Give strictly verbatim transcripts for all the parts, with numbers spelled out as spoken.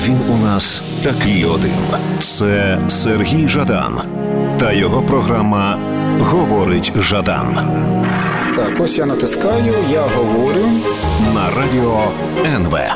він у нас такий один. Це Сергій Жадан та його програма «Говорить Жадан». Так, ось я натискаю, я говорю. На радіо ен ве.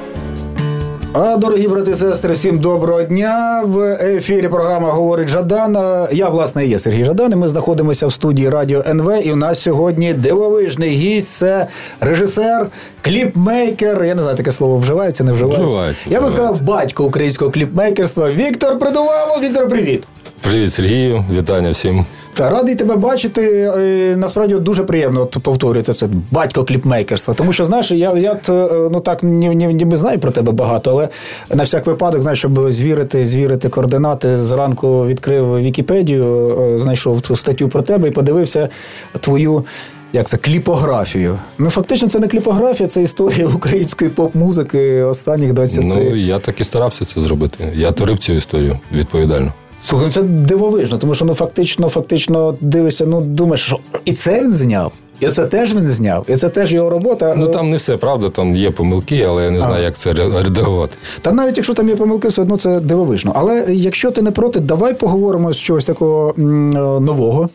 А, дорогі брати і сестри, всім доброго дня. В ефірі програма «Говорить Жадан». Я, власне, і є Сергій Жадан, і ми знаходимося в студії радіо ен ве. І у нас сьогодні дивовижний гість – це режисер, кліпмейкер. Я не знаю, таке слово вживається, не вживається? Вживається. Я би сказав, батько українського кліпмейкерства Віктор Придувало. Віктор, привіт. Привіт, Сергію. Вітання всім. Та, радий тебе бачити. Насправді дуже приємно от, повторювати це батько кліпмейкерства. Тому що, знаєш, я, я ну так ніби ні, ні, знаю про тебе багато, але на всяк випадок, знаєш, щоб звірити, звірити координати, зранку відкрив Вікіпедію, знайшов ту статтю про тебе і подивився твою, як це, кліпографію. Ну, фактично, це не кліпографія, це історія української поп-музики останніх двадцяти. Ну, я так і старався це зробити. Я творив цю історію відповідально. Слухай, це дивовижно, тому що ну фактично, фактично дивишся, ну думаєш, що і це він зняв, і це теж він зняв, і це теж його робота. Ну там не все, правда, там є помилки, але я не знаю, а. як це редагувати. Та навіть якщо там є помилки, все одно це дивовижно. Але якщо ти не проти, давай поговоримо з чогось такого м- нового,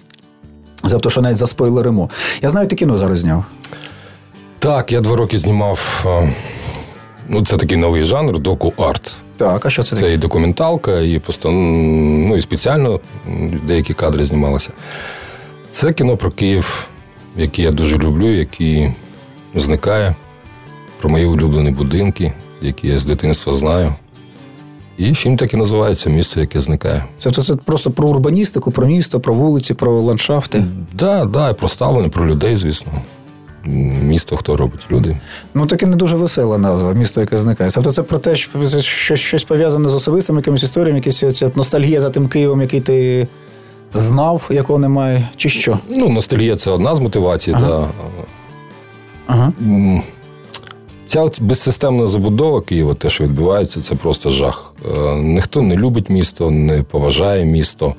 за що навіть заспойлеримо. Я знаю, ти кіно зараз зняв. Так, я два роки знімав, ну це такий новий жанр, доку-арт. Так, а що це таке? Це і документалка, і постан... ну, і спеціально деякі кадри знімалися. Це кіно про Київ, яке я дуже люблю, який зникає, про мої улюблені будинки, які я з дитинства знаю. І фільм так і називається «Місто, яке зникає». Це, це, це просто про урбаністику, про місто, про вулиці, про ландшафти? Так, да, да, і про ставлення, про людей, звісно. Місто, хто робить, люди. Ну, таке не дуже весела назва, «Місто, яке зникає». Тобто це про те, що щось, щось пов'язане з особистими якимись історіями, якась ця ностальгія за тим Києвом, який ти знав, якого немає, чи що? Ну, ностальгія – це одна з мотивацій, ага. Да. Ага. Ця безсистемна забудова Києва, те, що відбувається, це просто жах. Ніхто не любить місто, не поважає місто.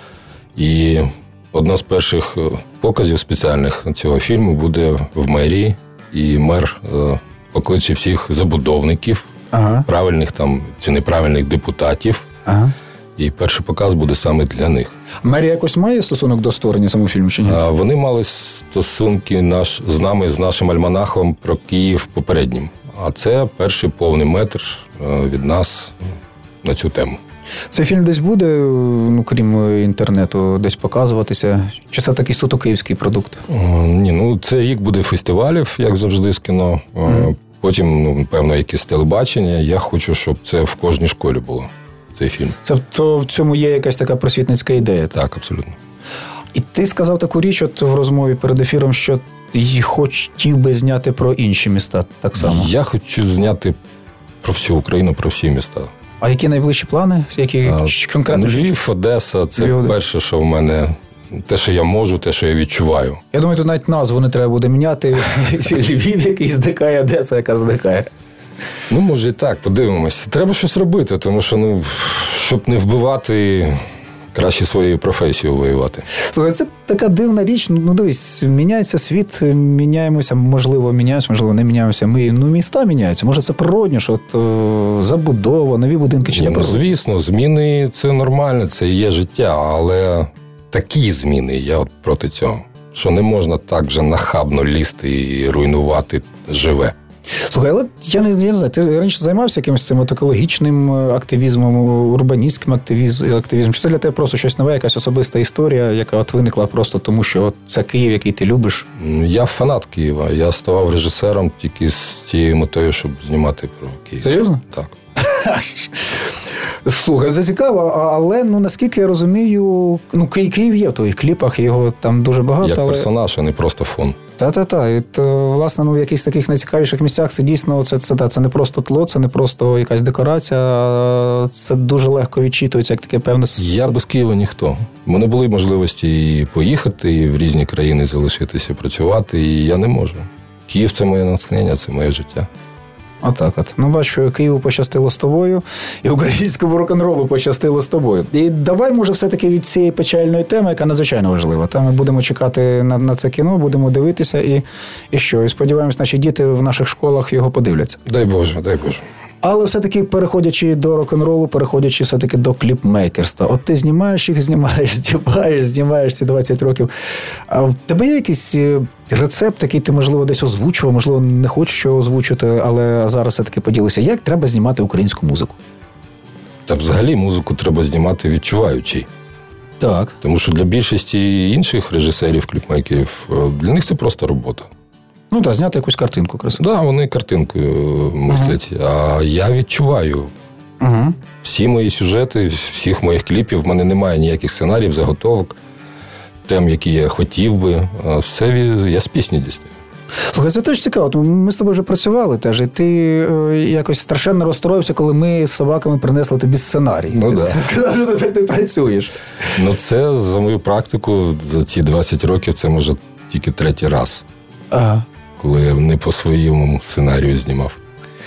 І одна з перших показів спеціальних цього фільму буде в мерії, і мер покличе всіх забудовників, ага. правильних там чи неправильних депутатів. Ага. І перший показ буде саме для них. Мерія якось має стосунок до створення самого фільму чи ні? Вони мали стосунки наш, з нами, з нашим альманахом про Київ попереднім. А це перший повний метр від нас на цю тему. Цей фільм десь буде, ну, крім інтернету, десь показуватися? Чи це такий суто київський продукт? Ні, ну це рік буде фестивалів, як завжди, з кіно. Mm. Потім, ну, певно, якесь телебачення. Я хочу, щоб це в кожній школі було, цей фільм. Тобто в цьому є якась така просвітницька ідея? Так, так, абсолютно. І ти сказав таку річ от в розмові перед ефіром, що хотів би зняти про інші міста так само. Я хочу зняти про всю Україну, про всі міста. А які найближчі плани? Які а, конкретно? Львів, Одеса – це Львів, перше, що в мене, те, що я можу, те, що я відчуваю. Я думаю, тут навіть назву не треба буде міняти. Львів, який зникає, Одеса, яка зникає. Ну, може і так, подивимось. Треба щось робити, тому що, ну, щоб не вбивати, краще своєю професією воювати. Слухай, це така дивна річ. Ну, дивись, міняється світ, міняємося, можливо, міняємося, можливо, не міняємося. Ми, ну, міста міняються. Може, це природньо, що от, о, забудова, нові будинки чи не ну, звісно, зміни – це нормально, це і є життя, але такі зміни, я от проти цього, що не можна так же нахабно лізти і руйнувати живе. Слухай, але я не, я не знаю, ти раніше займався якимось цим екологічним активізмом, урбаністським активізмом? Чи це для тебе просто щось нове, якась особиста історія, яка от виникла просто тому, що це Київ, який ти любиш? Я фанат Києва. Я ставав режисером тільки з тією метою, щоб знімати про Київ. Серйозно? Так. Слухай, це цікаво, але, ну, наскільки я розумію, ну, Київ є в твоїх кліпах, його там дуже багато. Як але... персонаж, а не просто фон. Та-та-та. І то, власне, ну, в якихось таких найцікавіших місцях це дійсно, це, це, це, це не просто тло, це не просто якась декорація, це дуже легко відчитується, як таке певне... Я без Києва ніхто. У мене були можливості і поїхати, і в різні країни залишитися, працювати, і я не можу. Київ – це моє натхнення, це моє життя. Отак от. Ну, бач, Києву пощастило з тобою, і українському рок-н-ролу пощастило з тобою. І давай, може, все-таки від цієї печальної теми, яка надзвичайно важлива. Там ми будемо чекати на, на це кіно, будемо дивитися, і, і що? І сподіваємось, наші діти в наших школах його подивляться. Дай Боже, дай Боже. Але все-таки переходячи до рок-н-ролу, переходячи все-таки до кліпмейкерства. От ти знімаєш їх, знімаєш, знімаєш, знімаєш ці двадцять років. А в тебе є якийсь рецепт, який ти, можливо, десь озвучував, можливо, не хочеш його озвучити, але зараз все-таки поділися. Як треба знімати українську музику? Та взагалі музику треба знімати відчуваючи. Так. Тому що для більшості інших режисерів, кліпмейкерів, для них це просто робота. Ну так, зняти якусь картинку красиву. Так, да, вони картинкою мислять. Uh-huh. А я відчуваю. Uh-huh. Всі мої сюжети, всіх моїх кліпів, в мене немає ніяких сценаріїв, заготовок, тем, які я хотів би. Все я з пісні дістаю. Слухай, це теж цікаво. Ми з тобою вже працювали теж, і ти е, якось страшенно розстроївся, коли ми з собаками принесли тобі сценарій. Ну, ти, да. ти сказав, що ти так не працюєш. Ну, це за мою практику, за ці двадцять років, це, може, тільки третій раз. Ага. Коли я не по своєму сценарію знімав.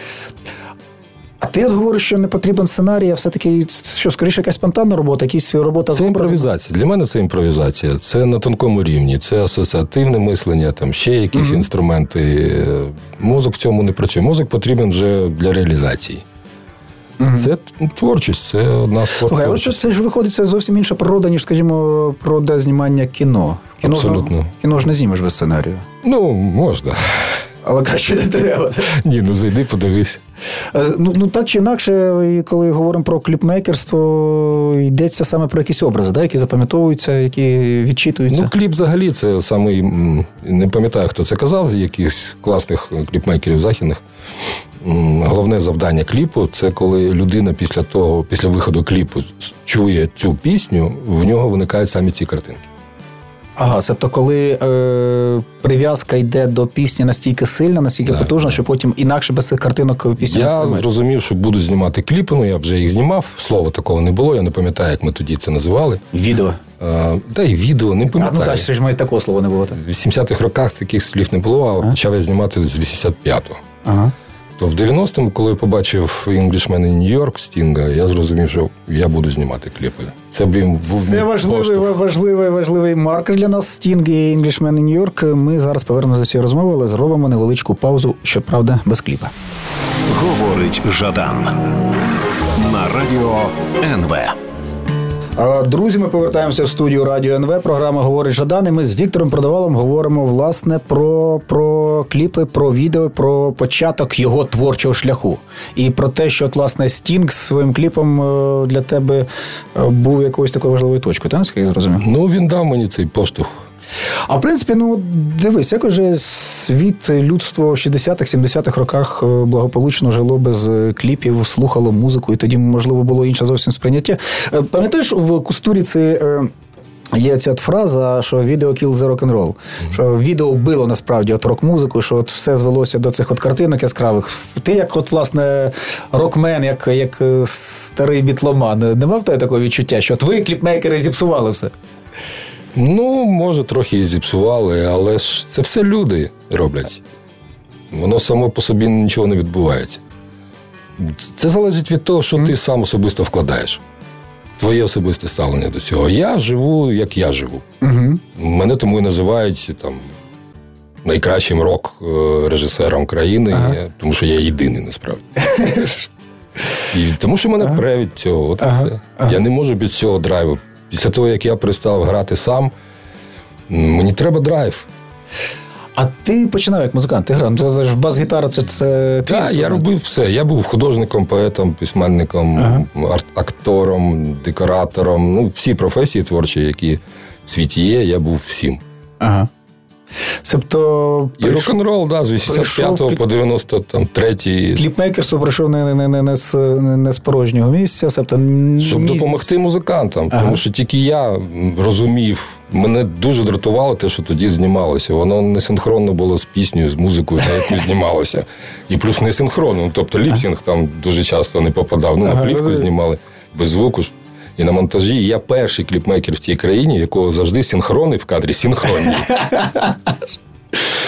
А ти от говориш, що не потрібен сценарій, а все-таки, що, скоріше, якась спонтанна робота, якісь робота з Це образом? імпровізація. Для мене це імпровізація. Це на тонкому рівні. Це асоціативне мислення, там ще якісь mm-hmm. інструменти. Мозок в цьому не працює. Мозок потрібен вже для реалізації. Mm-hmm. Це творчість, це одна з форм. Але що це ж виходить, це зовсім інша природа, ніж, скажімо, природа знімання кіно. Кіно Абсолютно. Ж, кіно ж не знімеш без сценарію. Ну, можна. Але краще не треба. Ні, ну зайди, подивись. Ну, ну так чи інакше, коли говоримо про кліпмейкерство, йдеться саме про якісь образи, да, які запам'ятовуються, які відчитуються. Ну, кліп взагалі це самий, не пам'ятаю, хто це казав, якихось класних кліпмейкерів західних. Головне завдання кліпу – це коли людина після того, після виходу кліпу чує цю пісню, в нього виникають самі ці картинки. Ага, тобто коли е, прив'язка йде до пісні настільки сильна, настільки так, потужна, так. що потім інакше без цих картинок пісня не сприймаєш. Я зрозумів, що буду знімати кліпи, ну я вже їх знімав, слова такого не було, я не пам'ятаю, як ми тоді це називали. Відео. А, та й відео, не пам'ятаю. А, ну так, ще ж навіть такого слова не було. Так. В вісімдесятих роках таких слів не було, а ага. почав я знімати з вісімдесят п'ятого. Ага. То в дев'яностому, коли я побачив Englishman in New York Стінга, я зрозумів, що я буду знімати кліпи. Це був Це важливий, важливий, важливий маркер для нас, Стінг і Englishman in New York. Ми зараз повернемося до цієї розмови, але зробимо невеличку паузу, щоправда, без кліпа. Говорить Жадан на радіо ен ве. Друзі, ми повертаємося в студію Радіо ен ве. Програма «Говорить Жадан». І ми з Віктором Продавалом говоримо, власне, про, про кліпи, про відео, про початок його творчого шляху. І про те, що, от, власне, Стінг своїм кліпом для тебе був якоюсь такою важливою точкою. Та, наскільки я зрозумів? Ну, він дав мені цей поштовх. А в принципі, ну, дивись, як уже світ, людство в шістдесятих, сімдесятих роках благополучно жило без кліпів, слухало музику, і тоді, можливо, було інше зовсім сприйняття. Пам'ятаєш, в Кустуріці є ця фраза, що відео kill the rock and roll, що відео вбило насправді от рок-музику, що от все звелося до цих от картинок яскравих. Ти як от, власне, рокмен, як, як старий бітломан, не мав тебе такого відчуття, що от ви, кліпмейкери, зіпсували все? Ну, може, трохи і зіпсували, але ж це все люди роблять. Воно само по собі нічого не відбувається. Це залежить від того, що mm. ти сам особисто вкладаєш. Твоє особисте ставлення до цього. Я живу, як я живу. Mm-hmm. Мене тому і називають там, найкращим рок-режисером країни, ага. тому що я єдиний, насправді. І тому що мене ага. пре від цього. От ага. все. Ага. Я не можу без цього драйву. Після того, як я перестав грати сам, мені треба драйв. А ти починав як музикант, ти грав? Ну, бас-гітара – це, це твій Так, я робив все. Я був художником, поетом, письменником, ага. актором, декоратором. Ну, всі професії творчі, які в світі є, я був всім. Ага. Тобто, і прийшов, рок-н-рол, да, з вісімдесят п'ятого по дев'яносто третій. Кліпмейкерство прийшов не, не, не, не, з, не з порожнього місця. Тобто, щоб місяць. Допомогти музикантам. Ага. Тому що тільки я розумів, мене дуже дратувало те, що тоді знімалося. Воно не синхронно було з піснею, з музикою, на яку знімалося. І плюс не синхронно. Тобто ліпсінг там дуже часто не попадав. Ну, ага, на плівку розумію. Знімали, без звуку ж. І на монтажі я перший кліпмейкер в тій країні, в якого завжди синхрони в кадрі синхронні.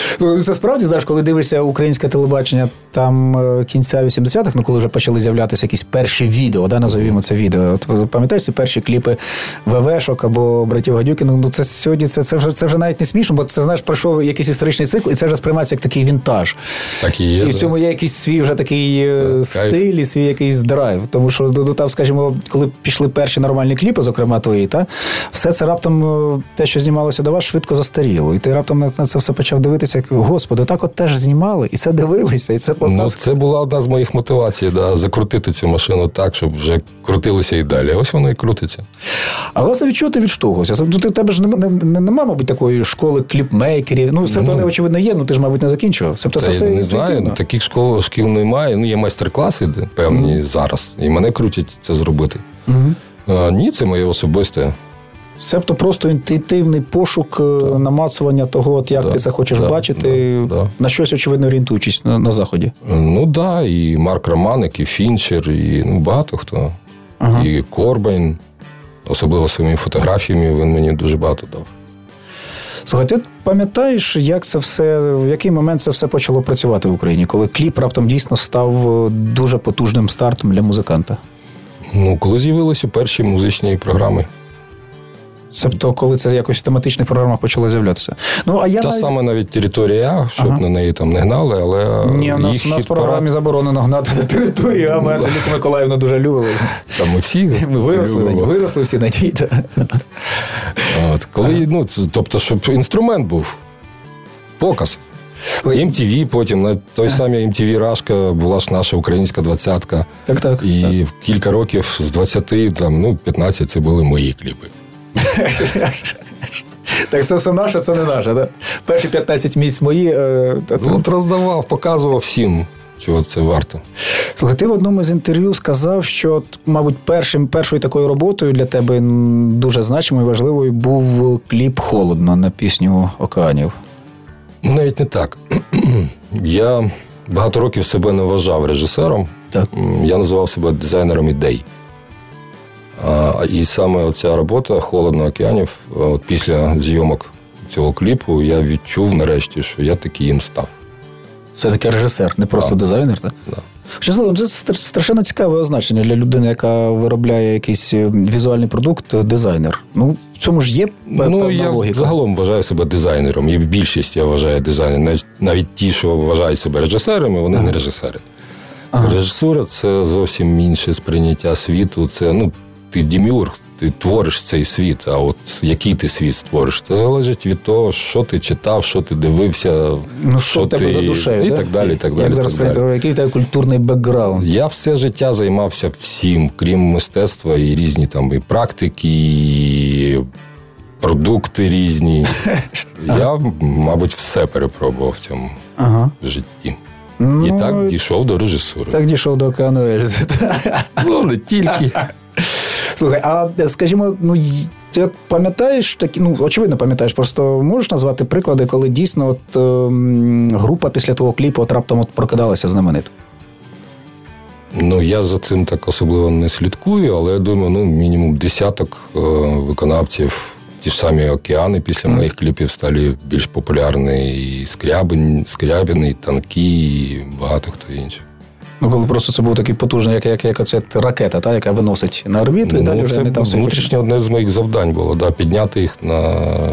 Ну, це справді, знаєш, коли дивишся українське телебачення там кінця вісімдесятих, ну, коли вже почали з'являтися якісь перші відео, да, назовімо це відео. От, пам'ятаєш ці перші кліпи ВВшок або братів Гадюкіних? Ну, це сьогодні, це, це, вже, це вже навіть не смішно, бо це, знаєш, пройшов якийсь історичний цикл, і це вже сприймається як такий вінтаж. Так і є. І в цьому є якийсь свій вже такий так, стиль кайф. І свій якийсь драйв. Тому що, ну, там, скажімо, коли пішли перші нормальні кліпи, зокрема твої, та, все це раптом, те, що знімалося до вас, швидко застаріло. І ти раптом на це все почав дивитися, як, господи, так от теж знімали, і це дивилися, і це показували. Ну, це була одна з моїх мотивацій, да, закрутити цю машину так, щоб вже крутилося і далі. Ось воно і крутиться. А, власне, від чого ти відштовхувався? Ти, тебе ж нема, нема, мабуть, такої школи кліпмейкерів. Ну, це, ну, очевидно, є, ну ти ж, мабуть, не закінчував. Тобто, це все не знаю, таких школ, шкіл немає. Ну, є майстер-класи певні mm-hmm. зараз, і мене крутять це зробити. Mm-hmm. А, ні, це моє особисте. Себто просто інтуїтивний пошук, да. намацування того, от як да. ти це хочеш да. бачити, да. Да. на щось, очевидно, орієнтуючись на, на Заході. Ну, так, да, і Марк Романик, і Фінчер, і ну, багато хто. Ага. І Корбейн, особливо своїми фотографіями, він мені дуже багато дав. Слухай, ти пам'ятаєш, як це все, в який момент це все почало працювати в Україні, коли кліп раптом дійсно став дуже потужним стартом для музиканта? Ну, коли з'явилися перші музичні програми. Тобто, коли це якось в тематичних програмах почало з'являтися. Ну, а я Та навіть... саме навіть територія А, щоб ага. на неї там не гнали, але ні, у нас, нас в програмі парад... заборонено гнати на територію А, ми Анжеліку Миколаївну дуже любили. Та ми всі ми виросли, на ній, виросли всі на ній. От, коли, ага. ну, тобто, щоб інструмент був, показ. ем ті ві потім, на той самій ем ті ві Рашка була ж наша українська двадцятка. Так, так. І так. кілька років з двадцяти, там, ну, п'ятнадцять це були мої кліпи. Так це все наше, це не наше, так? Перші п'ятнадцять місць мої. Е, ну, от роздавав, показував всім, чого це варто. Слухай, ти в одному з інтерв'ю сказав, що, мабуть, першим, першою такою роботою для тебе дуже значимою і важливою був кліп «Холодно» на пісню «Океанів». Ну, навіть не так. Я багато років себе не вважав режисером. Так. Я називав себе дизайнером ідей. А, і саме оця робота «Холодно океанів», от після зйомок цього кліпу я відчув нарешті, що я таки їм став. Все-таки режисер, не просто да. дизайнер, так? Да. Що, це страшенно цікаве означення для людини, яка виробляє якийсь візуальний продукт, дизайнер. Ну, в цьому ж є певна ну, логіка. Ну, я загалом вважаю себе дизайнером. І в більшості я вважаю дизайнером. Навіть, навіть ті, що вважають себе режисерами, вони ага. не режисери. Ага. Режисура – це зовсім інше сприйняття світу. Це, ну, ти деміург, ти твориш цей світ, а от який ти світ створиш, це залежить від того, що ти читав, що ти дивився, ну, що, що ти... тебе за душею, і да? так далі, і так далі. Як зараз прийняти, який в тебе культурний бекграунд? Я все життя займався всім, крім мистецтва, і різні там і практики, і продукти різні. Я, мабуть, все перепробував в цьому ага. житті. Ну, і так дійшов до режисури. Так дійшов до «Океану Ельзи». Ну, не тільки. Слухай, а скажімо, ну, ти пам'ятаєш такі, ну, очевидно пам'ятаєш, просто можеш назвати приклади, коли дійсно от, е, група після того кліпу от раптом от прокидалася знаменито? Ну, я за цим так особливо не слідкую, але я думаю, ну, мінімум десяток е, виконавців, ті ж самі «Океани» після mm. моїх кліпів стали більш популярні, і Скрябін, Скрябін, і Танкі, і багато хто інший. Ну, коли просто це був такий потужний, як, як, як оця ракета, та, яка виносить на орбіту, ну, і далі вже не там... Це внутрішнє одне з моїх завдань було, да, підняти їх на,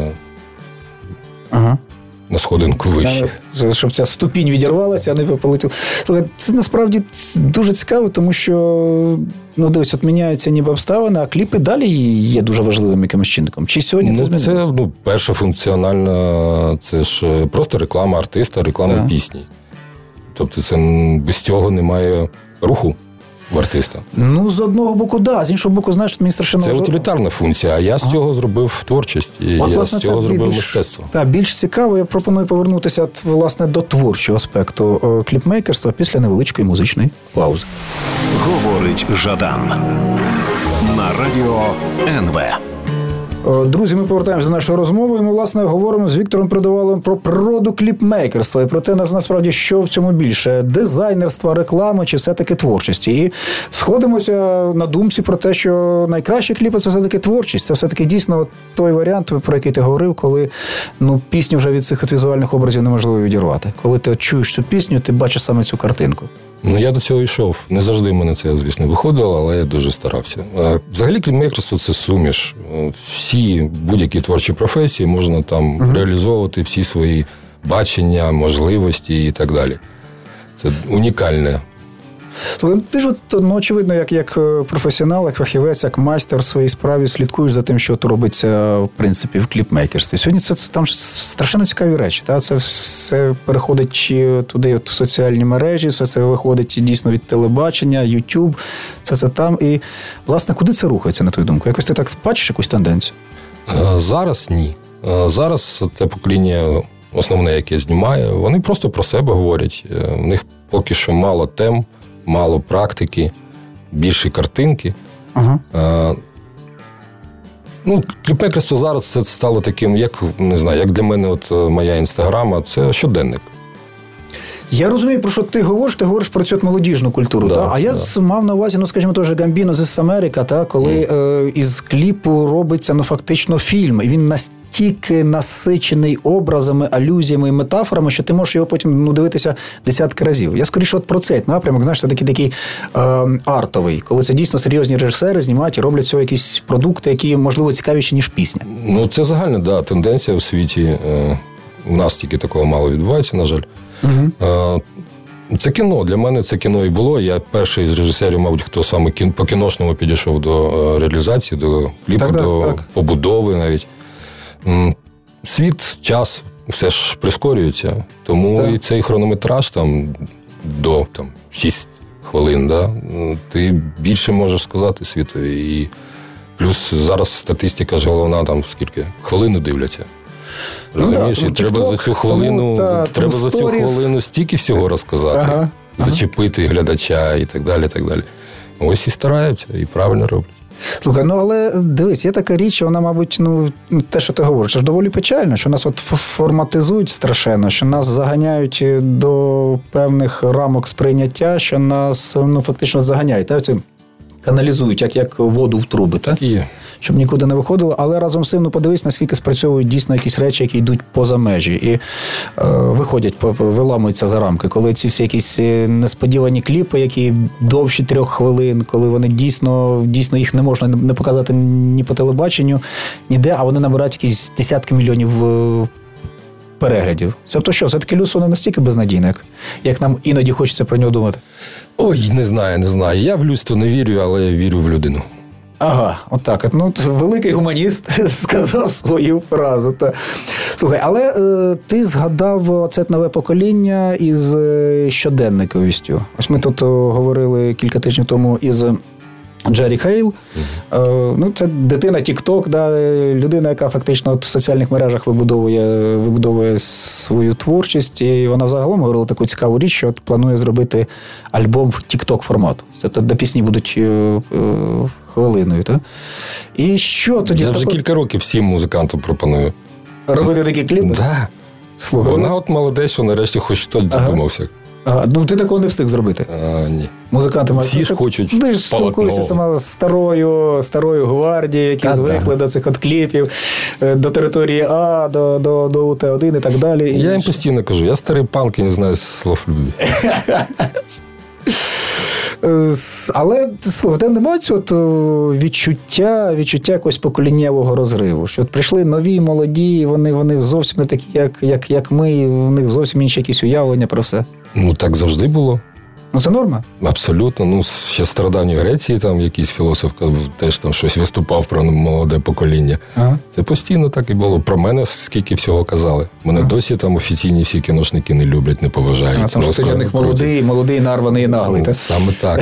ага. на сходинку вище. Да, щоб ця ступінь відірвалася, а не полетіла. Це насправді дуже цікаво, тому що, ну, дивись, от міняються ніби обставини, а кліпи далі є дуже важливим якимось чинником. Чи сьогодні це ну, змінилося? Це, ну, перша функціональна, це ж просто реклама артиста, реклама да. пісні. Тобто це без цього немає руху в артиста. Ну, з одного боку, да. З іншого боку, знаєш, мені страшенно... Це утилітарна функція, а я з ага. цього зробив творчість. І от, я власне, з цього зробив більш, мистецтво. Так, більш цікаво, я пропоную повернутися, от, власне, до творчого аспекту кліпмейкерства після невеличкої музичної паузи. Говорить Жадан на радіо ен ве. Друзі, ми повертаємося до нашої розмови, і ми, власне, говоримо з Віктором Придуваловим про природу кліпмейкерства і про те, насправді, що в цьому більше – дизайнерства, реклами чи все-таки творчості. І сходимося на думці про те, що найкращі кліпи – це все-таки творчість. Це все-таки дійсно той варіант, про який ти говорив, коли ну, пісню вже від цих от візуальних образів неможливо відірвати. Коли ти чуєш цю пісню, ти бачиш саме цю картинку. Ну, я до цього йшов. Не завжди в мене це, звісно, виходило, але я дуже старався. Взагалі, кліпмейкерство – це суміш. Всі будь-які творчі професії можна там uh-huh. реалізовувати всі свої бачення, можливості і так далі. Це унікальне. Ти ж, ну, очевидно, як, як професіонал, як фахівець, як майстер в своїй справі слідкуєш за тим, що робиться, в принципі, в кліпмейкерстві. Сьогодні це, це там страшенно цікаві речі. Та? Це все переходить туди, от, в соціальні мережі, все це виходить дійсно від телебачення, YouTube, все це там. І, власне, куди це рухається, на твою думку? Якось ти так бачиш якусь тенденцію? Зараз ні. Зараз те покоління основне, яке знімає, вони просто про себе говорять. У них поки що мало тем, мало практики, більше картинки. Ага. А, ну, кліпмейкерство зараз це стало таким, як, не знаю, як для мене от моя інстаграма, це щоденник. Я розумію, про що ти говориш, ти говориш про цю молодіжну культуру, да, та? А я да. мав на увазі, ну, скажімо, теж Гамбіно з Америка, та? Коли mm. е, із кліпу робиться, ну, фактично фільм, і він настільки насичений образами, алюзіями і метафорами, що ти можеш його потім, ну, дивитися десятки разів. Я скоріше от про цей напрямок, знаєш, це такий, такий е, артовий, коли це дійсно серйозні режисери знімають і роблять цього якісь продукти, які, можливо, цікавіші, ніж пісня. Ну, це загальна, да, тенденція у світі. Е, у нас тільки такого мало відбувається, на жаль. Uh-huh. Це кіно. Для мене це кіно і було. Я перший з режисерів, мабуть, хто саме по кіношному підійшов до реалізації, до кліпу, так, до так. побудови навіть. Світ, час, все ж прискорюється. Тому так. і цей хронометраж там до там, шість хвилин, да, ти більше можеш сказати світові. І плюс зараз статистика ж головна, там скільки хвилину дивляться. Розумієш, ну, да, і треба TikTok, за цю хвилину, тому, та, треба за цю хвилину стільки всього розказати, ага, зачепити ага. глядача і так далі, так далі. Ось і стараються, і правильно роблять. Слухай, ну але дивись, є така річ, вона, мабуть, ну, те, що ти говориш, це ж доволі печально, що нас от форматизують страшенно, що нас заганяють до певних рамок сприйняття, що нас, ну, фактично заганяють. Та, ці каналізують, як, як воду в труби, так? І... щоб нікуди не виходило, але разом з цим, ну, подивись, наскільки спрацьовують дійсно якісь речі, які йдуть поза межі і е, виходять, виламуються за рамки, коли ці всі якісь несподівані кліпи, які довші трьох хвилин, коли вони дійсно, дійсно їх не можна не показати ні по телебаченню, ніде, а вони набирають якісь десятки мільйонів е, переглядів. Тобто що, все-таки людство не настільки безнадійне, як, як нам іноді хочеться про нього думати? Ой, не знаю, не знаю. Я в людство не вірю, але я вірю в людину. Ага, отак. От, ну, великий гуманіст сказав свою фразу. Та. Слухай, але е, ти згадав це нове покоління із е, щоденниковістю. Ось ми тут о, говорили кілька тижнів тому із Джері Хейл. Mm-hmm. Е, ну, це дитина TikTok, да, людина, яка фактично от в соціальних мережах вибудовує, вибудовує свою творчість. І вона взагалом говорила таку цікаву річ, що от планує зробити альбом в TikTok формату. Тобто до пісні будуть е, е, хвилиною. Так? І що тоді? Я вже так, кілька років всім музикантам пропоную. Робити такі кліпи? Так. Да. Слухай, вона от молодець, що нарешті хоч хтось додумався. Ага. Ага. Ну, ти такого не встиг зробити? А, ні. Музиканти мають... Всі ж хочуть. Ти ж спілкуєшся сама з старою, старою гвардією, які Та, звикли да. до цих от кліпів, до території А, до, до, до У Т один і так далі. Я їм постійно кажу, я старий панк і не знаю слов любві. Але, слухай, ти немає цього відчуття, відчуття якогось поколіннєвого розриву? Що от прийшли нові, молоді, вони, вони зовсім не такі, як, як, як ми, в них зовсім інші якісь уявлення про все. Ну, так завжди було. Ну, це норма? Абсолютно. Ну, ще з стародавньої Греції там якийсь філософ теж там щось виступав про молоде покоління. Ага. Це постійно так і було. Про мене скільки всього казали. Мене ага. досі там офіційні всі кіношники не люблять, не поважають. А, тому що ти для них молодий, молодий, нарваний і наглий. Ну, саме так.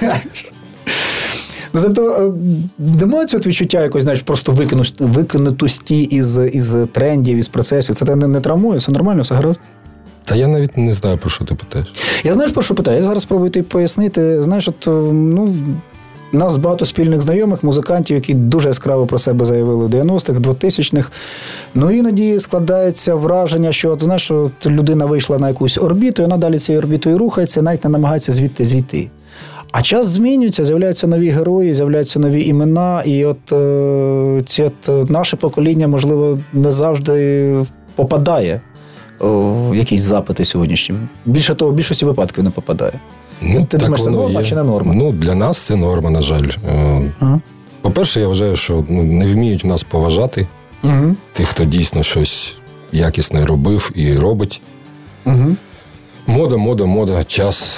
Ну, тобто, немає цього відчуття якось, знаєш, просто викинутості із, із трендів, із процесів. Це тебе не, не травмує? Все нормально, все гаразд? Та я навіть не знаю, про що ти питаєш. Я знаєш, про що питаю? Я зараз спробую тобі пояснити. Знаєш, от, ну, У нас багато спільних знайомих, музикантів, які дуже яскраво про себе заявили в дев'яностих, двохтисячних. Ну, іноді складається враження, що, от, знаєш, от людина вийшла на якусь орбіту, і вона далі цією орбітою рухається, навіть не намагається звідти зійти. А час змінюється, з'являються нові герої, з'являються нові імена, і от, е, ці, от наше покоління, можливо, не завжди попадає в якісь запити сьогоднішні. Більше того, в більшості випадків не попадає. Ну, Ти думаєш, це норма є. чи не норма? Ну, для нас це норма, на жаль. Ага. По-перше, я вважаю, що ну, не вміють нас поважати угу. тих, хто дійсно щось якісне робив і робить. Угу. Мода, мода, мода, час.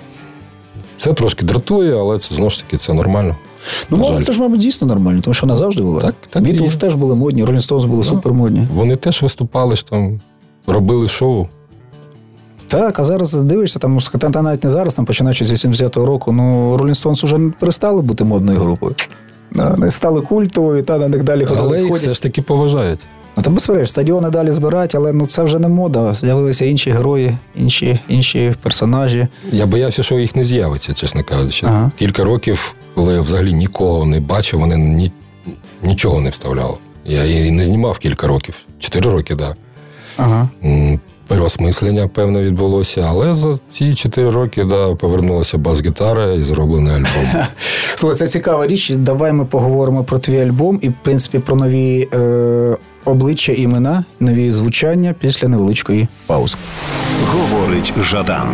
Це трошки дратує, але це, знову ж таки, це нормально. Ну, мода, це ж, мабуть, дійсно нормально, тому що вона завжди була. Так, так Бітлз теж були модні, Ролінг Стоунс були да. супермодні. Вони теж виступали, ж там, робили шоу. Так, а зараз дивишся, там, та навіть не зараз, там, починаючи з вісімдесятого року, ну, Rolling Stones вже перестали бути модною групою. Вони стали культовою, та на них далі ходили. Але їх ходять. все ж таки поважають. Ну, там безперечно, стадіони далі збирають, але ну, це вже не мода. З'явилися інші герої, інші, інші персонажі. Я боявся, що їх не з'явиться, чесно кажучи. Ага. Кілька років, коли я взагалі нікого не бачив, вони ні, нічого не вставляли. Я її не знімав кілька років. Чотири роки, так. Да. Ага. Переосмислення, певно, відбулося, але за ці чотири роки да, повернулася бас-гітара і зроблений альбом. Слухай, це цікава річ. Давай ми поговоримо про твій альбом і, в принципі, про нові е, обличчя, імена, нові звучання після невеличкої паузи. Говорить Жадан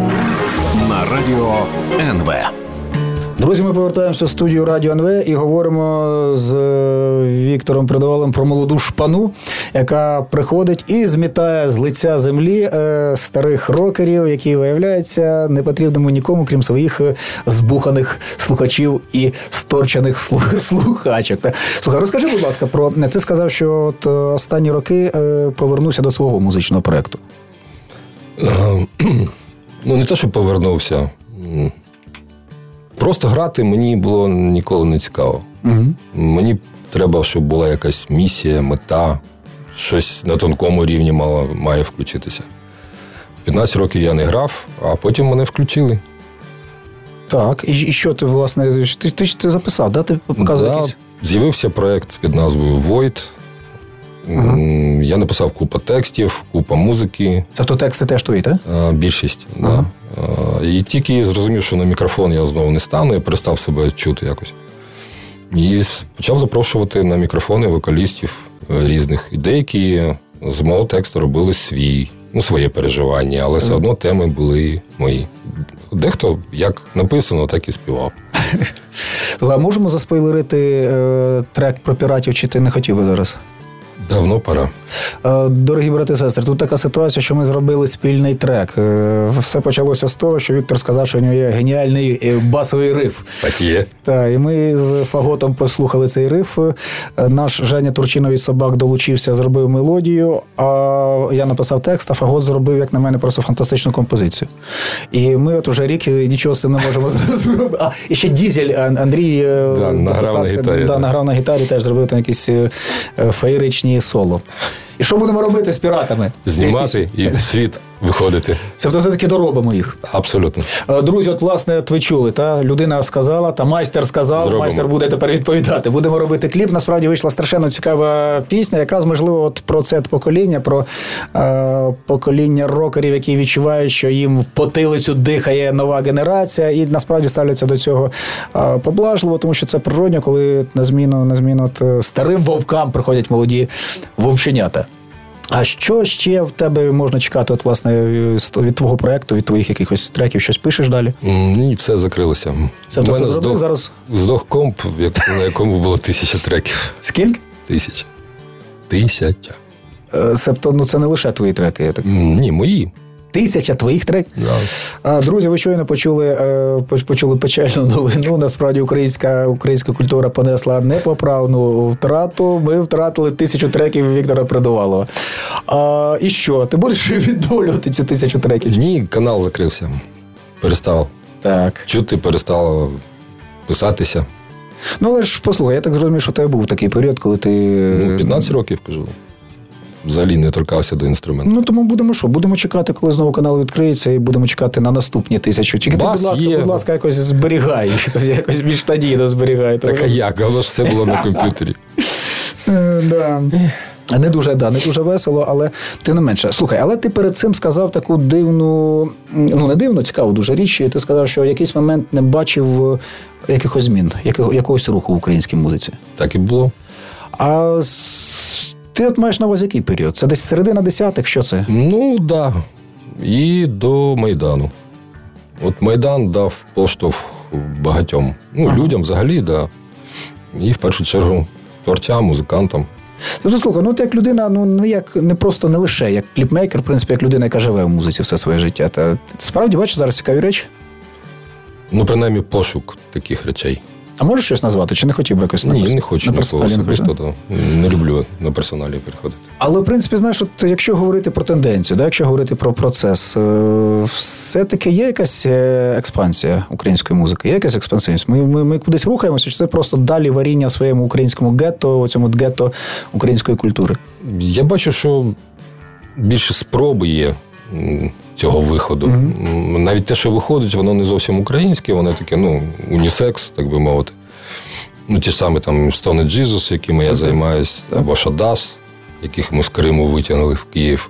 на радіо ен ве. Друзі, ми повертаємося в студію Радіо ен ве і говоримо з Віктором Придавалом про молоду шпану, яка приходить і змітає з лиця землі е, старих рокерів, які, виявляється, не потрібному нікому, крім своїх збуханих слухачів і сторчених слух, слухачок. Слухай, розкажи, будь ласка, про... Ти сказав, що от останні роки е, повернувся до свого музичного проєкту. Ну, не те, що повернувся. Просто грати мені було ніколи не цікаво. Угу. Мені треба, щоб була якась місія, мета, щось на тонкому рівні мало, має включитися. п'ятнадцять років я не грав, а потім мене включили. Так, і, і що ти, власне, ти, ти, ти записав, да? Ти показував да, якісь? З'явився проєкт під назвою Void. Ага. Я написав купу текстів, купа музики. Тобто тексти теж твої, так? Більшість, так. Ага. Да. І тільки зрозумів, що на мікрофон я знову не стану, я перестав себе чути якось. І почав запрошувати на мікрофони вокалістів різних. І деякі з мого тексту робили свій, ну, своє переживання, але все одно теми були мої. Дехто як написано, так і співав. А можемо заспойлерити е, трек про піратів, чи ти не хотів би зараз? Давно пора. Дорогі брати і сестри, тут така ситуація, що ми зробили спільний трек. Все почалося з того, що Віктор сказав, що у нього є геніальний басовий риф. Так є. Так, і ми з Фаготом послухали цей риф. Наш Женя Турчинов із Собак долучився, зробив мелодію, а я написав текст, а Фагот зробив, як на мене, просто фантастичну композицію. І ми от уже рік нічого з цим не можемо зробити. А, і ще Дізель, Андрій да, награв на гітарі. Да, награв на гітарі, теж зробив там якісь феєричні соло. І що будемо робити з піратами? Знімати і в світ виходити. Це все-таки доробимо їх. Абсолютно. Друзі, от, власне, от ви чули, та? Людина сказала, та майстер сказав, Зробимо. Майстер буде тепер відповідати. Будемо робити кліп. Насправді вийшла страшенно цікава пісня. Якраз, можливо, от про це покоління, про е, покоління рокерів, які відчувають, що їм в потилицю дихає нова генерація, і насправді ставляться до цього е, поблажливо, тому що це природньо, коли на зміну, на зміну от, старим вовкам приходять молоді вовченята. А що ще в тебе можна чекати, от, власне, від твого проєкту, від твоїх якихось треків? Щось пишеш далі? Ні, все закрилося. Все, це зробив здох, зараз? Здох комп, на якому було тисяча треків. Скільки? Тисяча. Тисяча. Себто, ну це не лише твої треки, я так? Ні, мої. Тисяча твоїх треків? Да. Друзі, ви щойно почули, почули печальну новину. Насправді українська, українська культура понесла непоправну втрату. Ми втратили тисячу треків Віктора Придавалова. А, і що? Ти будеш відновлювати ці тисячу треків? Ні, канал закрився. Перестав. Так. Чути, перестало писатися. Ну, але ж, послухай, я так зрозумів, що у тебе був такий період, коли ти... Ну, п'ятнадцять років, кажу. взагалі не торкався до інструменту. Ну, тому будемо що? Будемо чекати, коли знову канал відкриється, і будемо чекати на наступні тисячу. Тільки ти, будь ласка, будь ласка, якось зберігай. Якось більш надійно зберігай. Так, а як? Але ж все було на комп'ютері. Да. Не дуже, да, не дуже весело, але тим не менше. Слухай, але ти перед цим сказав таку дивну, ну не дивну, цікаву дуже річ. Ти сказав, що в якийсь момент не бачив якихось змін, якогось руху в українській музиці. Так і було. А ти от маєш на увазі який період? Це десь середина десятих, що це? Ну, так. Да. І до Майдану. От Майдан дав поштовх багатьом. Ну, ага. людям взагалі, да. І в першу чергу творцям, музикантам. Тобто, слухай, ну ти як людина, ну не як не просто не лише як кліпмейкер, в принципі, як людина, яка живе в музиці все своє життя. Та ти справді бачиш зараз цікаві речі? Ну, принаймні, пошук таких речей. А можеш щось назвати? Чи не хотів би якось назвати? Ні, не хочу нікого особисто, то не люблю на персоналі переходити. Але, в принципі, знаєш, от якщо говорити про тенденцію, да, якщо говорити про процес, все-таки є якась експансія української музики, є якась експансивність? Ми, ми, ми кудись рухаємося, чи це просто далі варіння в своєму українському гетто, цьому гетто української культури? Я бачу, що більше спроби є цього виходу. Mm-hmm. Навіть те, що виходить, воно не зовсім українське, воно таке, ну, унісекс, так би мовити. Ну, ті ж самі там Stone Jesus, якими я займаюся, або Шадас, яких ми з Криму витягнули в Київ.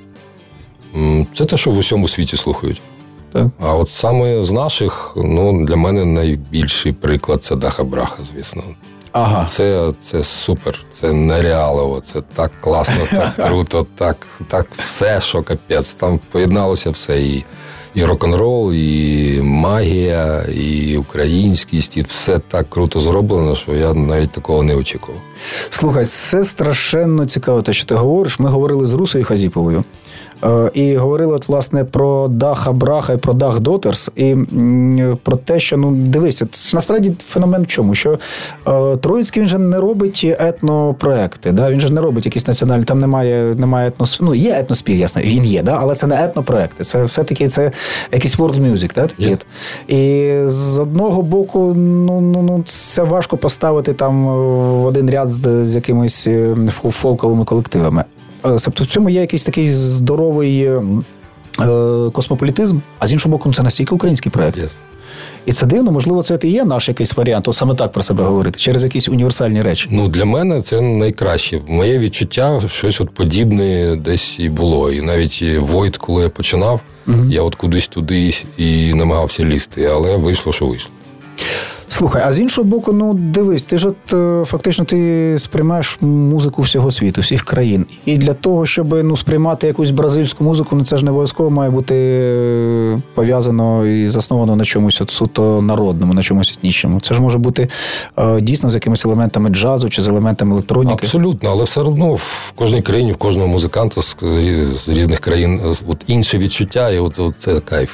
Це те, що в усьому світі слухають. Так. А от саме з наших, ну, для мене найбільший приклад – це Даха Браха, звісно. Ага. Це, це супер, це нереалово, це так класно, так круто, так, так все, що капець. Там поєдналося все, і, і рок-н-рол, і магія, і українськість, і все так круто зроблено, що я навіть такого не очікував. Слухай, це страшенно цікаво, те, що ти говориш. Ми говорили з Русою Хазіповою. І говорили, от, власне, про Даха Браха і про Дах Дотерс, і про те, що, ну, дивися, це, насправді феномен в чому? Що е, Троїцький, він же не робить етнопроекти, да? Він же не робить якісь національні, там немає, немає етноспів, ну, є етноспів, ясно, він є, да? Але це не етнопроекти, це все-таки це якийсь world music, да? Такі. Yeah. І з одного боку, ну, ну, ну, це важко поставити там в один ряд з, з якимись фолковими колективами. Тобто в цьому є якийсь такий здоровий е, космополітизм, а з іншого боку, це настільки український проєкт. Yes. І це дивно, можливо, це і є наш якийсь варіант, о, саме так про себе говорити, через якісь універсальні речі. Ну, для мене це найкраще. Моє відчуття, щось от подібне десь і було. І навіть Войт, коли я починав, угу. я от кудись туди і намагався лізти, але вийшло, що вийшло. Слухай, а з іншого боку, ну, дивись, ти ж от фактично ти сприймаєш музику всього світу, всіх країн. І для того, щоб, ну, сприймати якусь бразильську музику, ну, це ж не обов'язково має бути пов'язано і засновано на чомусь от суто народному, на чомусь етнічному. Це ж може бути дійсно з якимись елементами джазу чи з елементами електроніки. Абсолютно, але все одно в кожній країні, в кожного музиканта з, з різних країн от інше відчуття, і от, от це кайф.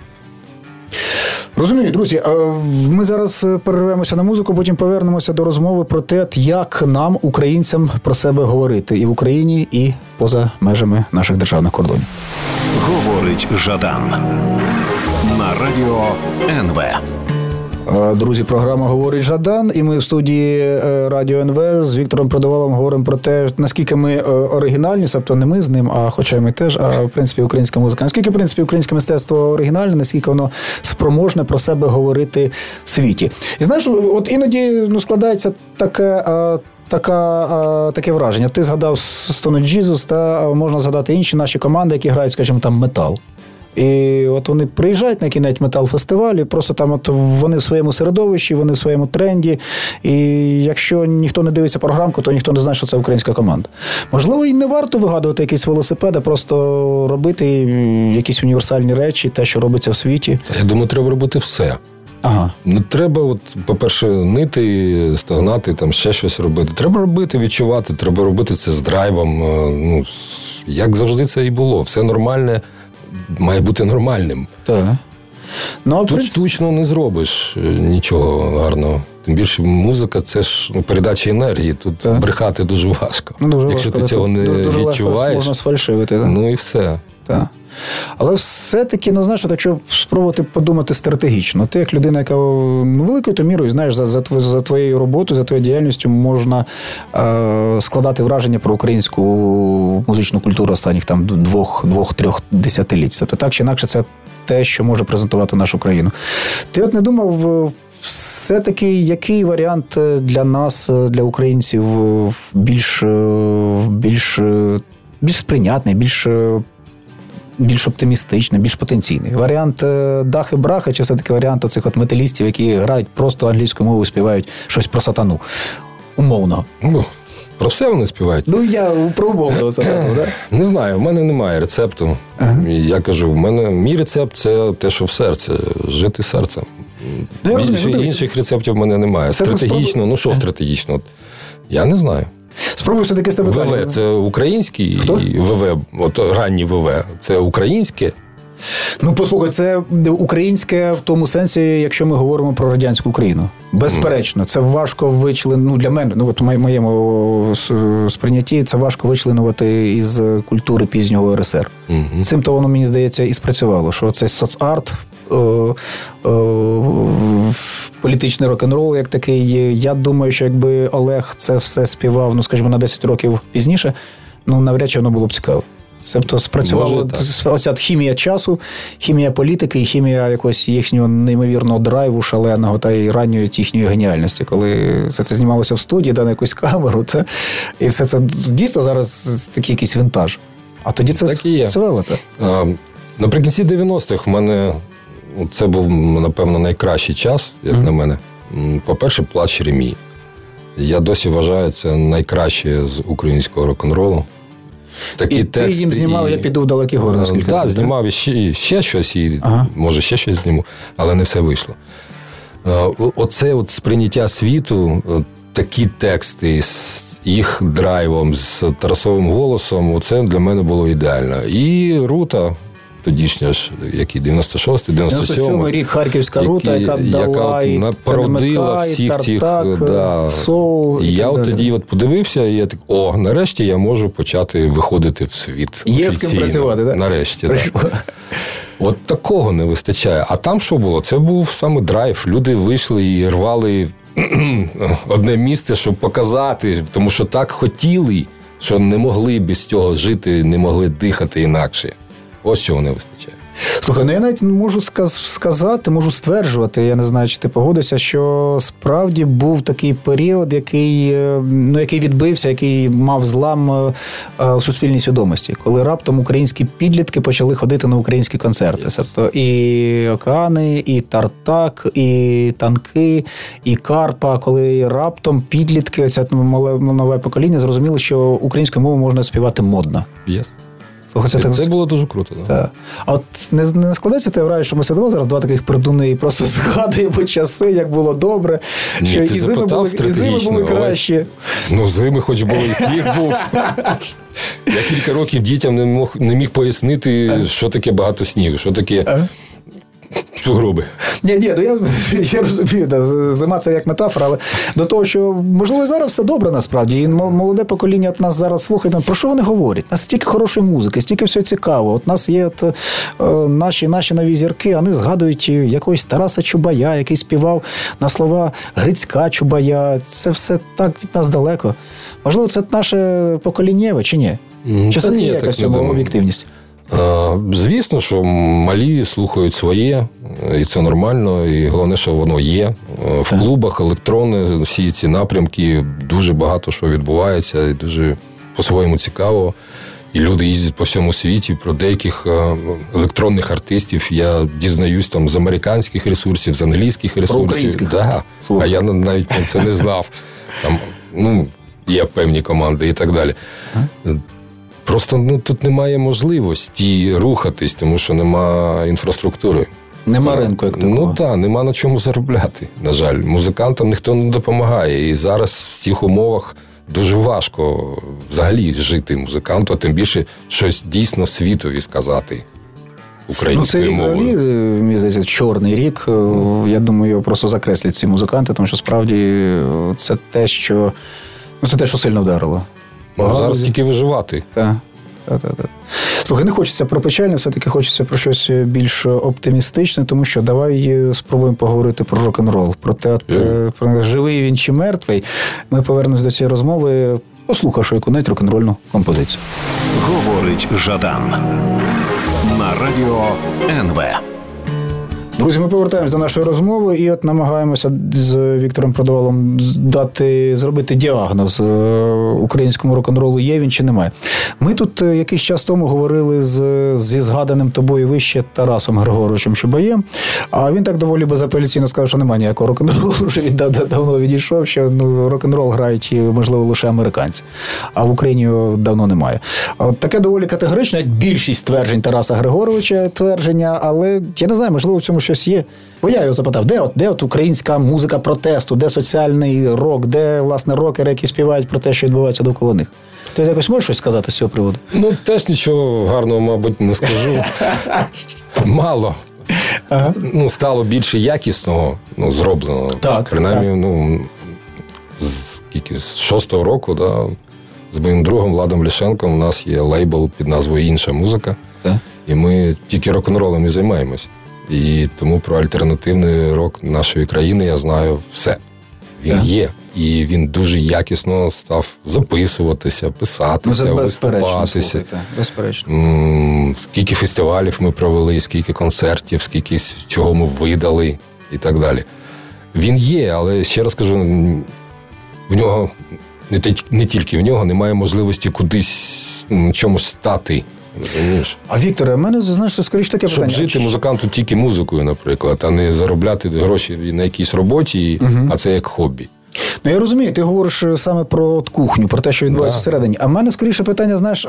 Розумію, друзі, ми зараз перервемося на музику, потім повернемося до розмови про те, як нам, українцям, про себе говорити і в Україні, і поза межами наших державних кордонів. Говорить Жадан на радіо ен ве. Друзі, програма «Говорить Жадан», і ми в студії Радіо ен ве з Віктором Продоволом говоримо про те, наскільки ми оригінальні, тобто не ми з ним, а хоча й ми теж, а в принципі українська музика. Наскільки, в принципі, українське мистецтво оригінальне, наскільки воно спроможне про себе говорити в світі. І знаєш, от іноді, ну, складається таке... Така, таке враження. Ти згадав Stone Jesus, та можна згадати інші наші команди, які грають, скажімо, там метал. І от вони приїжджають на який-небудь метал-фестиваль, і просто там от вони в своєму середовищі, вони в своєму тренді, і якщо ніхто не дивиться програмку, то ніхто не знає, що це українська команда. Можливо, і не варто вигадувати якісь велосипеди, просто робити якісь універсальні речі, те, що робиться в світі. Я думаю, треба робити все. Ага. Не треба, от, по-перше, нити, стогнати, там ще щось робити. Треба робити, відчувати, треба робити це з драйвом. Ну, як завжди це і було. Все нормальне має бути нормальним. Так. Ну, Тут принцип... штучно не зробиш нічого гарного. Тим більше музика – це ж, ну, передача енергії. Тут так. брехати дуже важко. Ну, дуже Якщо важко, ти цього не дуже, дуже відчуваєш, можна сфальшивити. Так? Ну і все. Так. Але все-таки, ну, знаєш, якщо спробувати подумати стратегічно, ти як людина, яка, ну, великою то мірою, знаєш, за, за, за твоєю роботою, за твоєю діяльністю можна е, складати враження про українську музичну культуру останніх там двох, двох-трьох десятиліть. Тобто так чи інакше це те, що може презентувати нашу країну. Ти от не думав, все-таки, який варіант для нас, для українців, більш, більш, більш сприйнятний, більш більш оптимістичний, більш потенційний? Варіант дахи-брахи, чи все-таки варіант оцих от металістів, які грають просто англійською мовою, співають щось про сатану? Умовно. Ну, про все вони співають. Ну, я про умовного сатану, так? Не знаю, в мене немає рецепту. Ага. Я кажу, в мене мій рецепт – це те, що в серці, жити серцем. Ну, Більше інших рецептів в мене немає. Це стратегічно, спробуй... ну що стратегічно? Я не знаю. Спробуй все-таки з тебе ВВ – це український, Хто? І ВВ, от ранній ВВ – це українське. Ну, послухай, це українське в тому сенсі, якщо ми говоримо про радянську Україну. Безперечно, це важко вичленувати, ну, для мене, ну, от в моєму сприйнятті, це важко вичленувати із культури пізнього РСР. Mm-hmm. Цим то воно, мені здається, і спрацювало, що цей соцарт, о, о, політичний рок-н-рол як такий. Я думаю, що якби Олег це все співав, ну, скажімо, на десять років пізніше, ну, навряд чи воно було б цікаво. Тобто спрацювала оця хімія часу, хімія політики і хімія якогось їхнього неймовірного драйву, шаленого та й ранньої їхньої геніальності. Коли все це знімалося в студії, да, на якусь камеру, та, і все це дійсно зараз такий якийсь вінтаж. А тоді це свело. Наприкінці дев'яностих в мене це був, напевно, найкращий час, як mm-hmm. на мене. По-перше, «Плач Ремі». Я досі вважаю, це найкраще з українського рок-н-ролу. Такі і тексти, ти їм знімав, і... я піду в далекі гори, наскільки. Так, да, знімав і ще, ще щось, і ага. може ще щось зніму, але не все вийшло. Оце от сприйняття світу, такі тексти з їх драйвом, з Тарасовим голосом, оце для мене було ідеально. І Рута, тодішня ж, який дев'яносто шостий, дев'яносто сьомий рік, Харківська Рута, яка дала і породила всіх цих, да. Соу. І я от тоді от подивився, і я так, о, нарешті я можу почати виходити в світ. Є офіційно. З ким працювати, так? Нарешті, так. От такого не вистачає. А там що було? Це був саме драйв. Люди вийшли і рвали одне місце, щоб показати, тому що так хотіли, що не могли без цього жити, не могли дихати інакше. Ось чого не вистачає. Слухай, ну я навіть можу сказати, можу стверджувати, я не знаю, чи ти погодишся, що справді був такий період, який, ну, який відбився, який мав злам у суспільній свідомості, коли раптом українські підлітки почали ходити на українські концерти. Yes. Тобто і Океани, і Тартак, і Танки, і Карпа, коли раптом підлітки, це нове покоління, зрозуміли, що українською мовою можна співати модно. Yes. Слухай, це, це, так... це було дуже круто. Да. Так. А от не, не складається те враження, що ми сидимо зараз, два таких придуни, і просто згадуємо часи, як було добре, Ні, що і зими, були, і зими були кращі. Ну, зими хоч було, і сніг був. Я кілька років дітям не мог, не міг пояснити, що таке багато снігу, що таке... сугроби. Ні, ні, ну я, я розумію, да, зима це як метафора, але до того, що, можливо, зараз все добре насправді, і молоде покоління от нас зараз слухає, про що вони говорять? У нас стільки хорошої музики, стільки всього цікавого. От у нас є от, е, наші, наші нові зірки, вони згадують якогось Тараса Чубая, який співав на слова Грицька Чубая. Це все так від нас далеко. Можливо, це наше поколіннєве, чи ні? Чи це не є якась об'єктивність? Звісно, що малі слухають своє, і це нормально, і головне, що воно є. В клубах електронні, всі ці напрямки, дуже багато що відбувається, і дуже по-своєму цікаво. І люди їздять по всьому світі, про деяких електронних артистів я дізнаюсь там з американських ресурсів, з англійських ресурсів. Да. А я навіть про це не знав. Там, ну, є певні команди і так далі. Просто ну, тут немає можливості рухатись, тому що нема інфраструктури. Нема ринку, як такого. Ну так, нема на чому заробляти, на жаль. Музикантам ніхто не допомагає. І зараз в цих умовах дуже важко взагалі жити музиканту, а тим більше щось дійсно світові сказати українською мовою. Ну, це рік взагалі, мені здається, чорний рік. Я думаю, його просто закреслять ці музиканти, тому що справді це те, що, ну, це те, що сильно вдарило. Ну, зараз тільки виживати. Так. Слухай, не хочеться про печальне, все-таки хочеться про щось більш оптимістичне, тому що давай спробуємо поговорити про рок-н-рол, про те, yeah. про живий він чи мертвий. Ми повернемось до цієї розмови, послухавши яку-небудь рок-н-рольну композицію. Говорить Жадан на радіо ен ве. Друзі, ми повертаємось до нашої розмови і от намагаємося з Віктором Продоволом дати, зробити діагноз українському рок-н-ролу, є він чи немає. Ми тут якийсь час тому говорили з, зі згаданим тобою вище Тарасом Григоровичем Чубаєм, а він так доволі безапеляційно сказав, що немає ніякого рок-н-ролу, вже він давно відійшов, що ну, рок-н-рол грають, можливо, лише американці, а в Україні його давно немає. От таке доволі категоричне, як більшість тверджень Тараса Григоровича твердження, але я не знаю, можливо, в цьому щось є. Бо я його запитав, де от, де от українська музика протесту, де соціальний рок, де, власне, рокери, які співають про те, що відбувається довкола них. Ти якось можеш щось сказати з цього приводу? Ну, теж нічого гарного, мабуть, не скажу. Мало. Ага. Ну, стало більше якісного, ну, зробленого. Так, принаймні, так. ну, скільки, з шостого року, да, з моїм другом Владом Лішенком у нас є лейбл під назвою «Інша музика». Так. І ми тільки рок-н-ролом і займаємось. І тому про альтернативний рок нашої країни я знаю все. Він yeah. є. І він дуже якісно став записуватися, писатися, ну, виступатися. Безперечно. М- скільки фестивалів ми провели, скільки концертів, скільки чого ми видали і так далі. Він є, але ще раз кажу, в нього, не тільки в нього, немає можливості кудись чомусь стати. Розумієш? А, Вікторе, в мене, знаєш, скоріше таке Щоб питання. Щоб жити музиканту тільки музикою, наприклад, а не заробляти гроші на якійсь роботі, угу. а це як хобі. Ну, я розумію, ти говориш саме про кухню, про те, що відбувається да. всередині. А в мене скоріше питання, знаєш,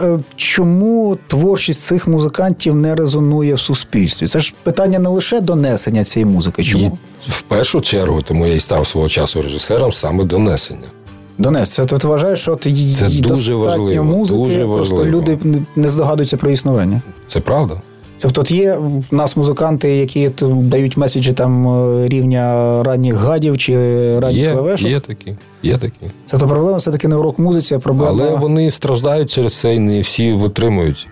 чому творчість цих музикантів не резонує в суспільстві? Це ж питання не лише донесення цієї музики. Чому? І в першу чергу, тому я і став свого часу режисером, саме донесення. Донес, це ти вважаєш, що ти її достатньо важливо, музики, дуже просто важливо. люди не здогадуються про існування. Це правда. Тобто є в нас музиканти, які дають меседжі там рівня ранніх гадів чи ранніх вевешок? Є такі, є такі. Це то проблема все-таки не в рок-музиці, а проблема... Але вони страждають через це і не всі витримують.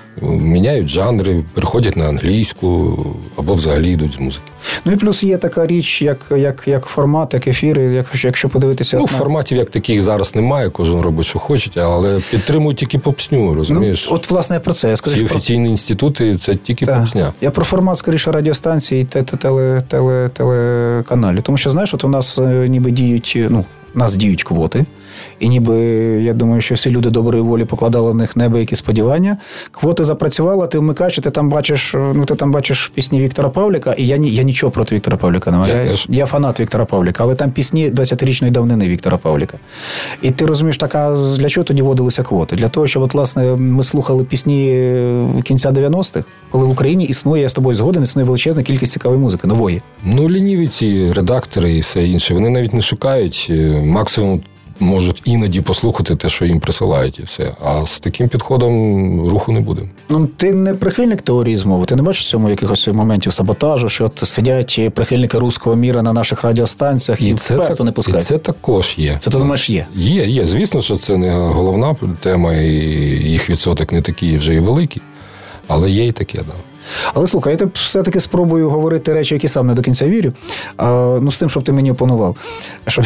Міняють жанри, переходять на англійську або взагалі йдуть з музики. Ну і плюс є така річ, як, як, як формат, як ефіри, як, якщо подивитися... Ну, на... форматів як таких зараз немає, кожен робить, що хоче, але підтримують тільки попсню, розумієш? Ну, от, власне, я про це. Я скажу, Ці про... офіційні інститути – це тільки так. попсня. Я про формат, скоріше, радіостанції і теле, теле, телеканалів. Тому що, знаєш, от у нас ніби діють, ну, у нас діють квоти. І ніби, я думаю, що всі люди доброї волі покладали на них небо які сподівання. Квоти запрацювала, ти вмикаєш, ти там бачиш, ну, ти там бачиш пісні Віктора Павліка, і я, я нічого проти Віктора Павліка не маю. Я, я, я фанат Віктора Павліка, але там пісні двадцятирічної давнини Віктора Павліка. І ти розумієш, така, для чого тоді вводилися квоти? Для того, щоб, от, власне, ми слухали пісні кінця дев'яностих, коли в Україні існує, я з тобою згоден, існує величезна кількість цікавої музики, нової. Ну, лініві ці редактори і все інше, вони навіть не шукають, максимум можуть іноді послухати те, що їм присилають, і все. А з таким підходом руху не буде. Ну, ти не прихильник теорії змови? Ти не бачиш в цьому якихось моментів саботажу, що от сидять прихильники руського міра на наших радіостанціях і, і вперто не пускають? І це також є. Це ти думаєш є? Є, є. Звісно, що це не головна тема, і їх відсоток не такий вже і великий, але є і таке, да. Але, слухай, я все-таки спробую говорити речі, які сам не до кінця вірю, а, ну, з тим, щоб ти мені опонував, щоб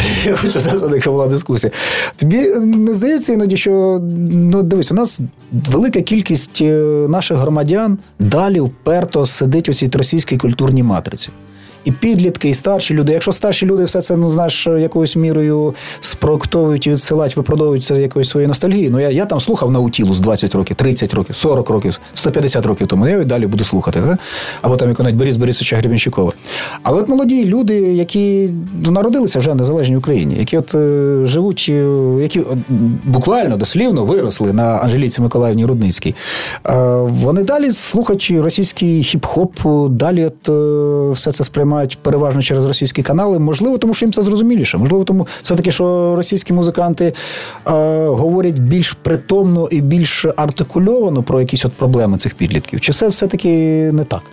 така була дискусія. Тобі не здається іноді, що, ну, дивись, у нас велика кількість наших громадян далі вперто сидить у цій російській культурній матриці. І підлітки, і старші люди. Якщо старші люди все це, ну, знаєш, якоюсь мірою спроектовують і відсилають, виправдовують це якоюсь своєю ностальгією. Ну, я, я там слухав Наутілус двадцять років, тридцять років, сорок років, сто п'ятдесят років тому. Я і далі буду слухати. Так? Або там якось Борис Борисовича Гребенщикова. Але от молоді люди, які народилися вже в незалежній Україні, які от е, живуть, е, які от, буквально, дослівно виросли на Анжеліці Миколаївні Рудницькій, е, вони далі слухають російський хіп-хоп, далі от, е, все це сприймають мають переважно через російські канали. Можливо, тому що їм це зрозуміліше. Можливо, тому все-таки, що російські музиканти е, говорять більш притомно і більш артикульовано про якісь от проблеми цих підлітків. Чи це все-таки не так?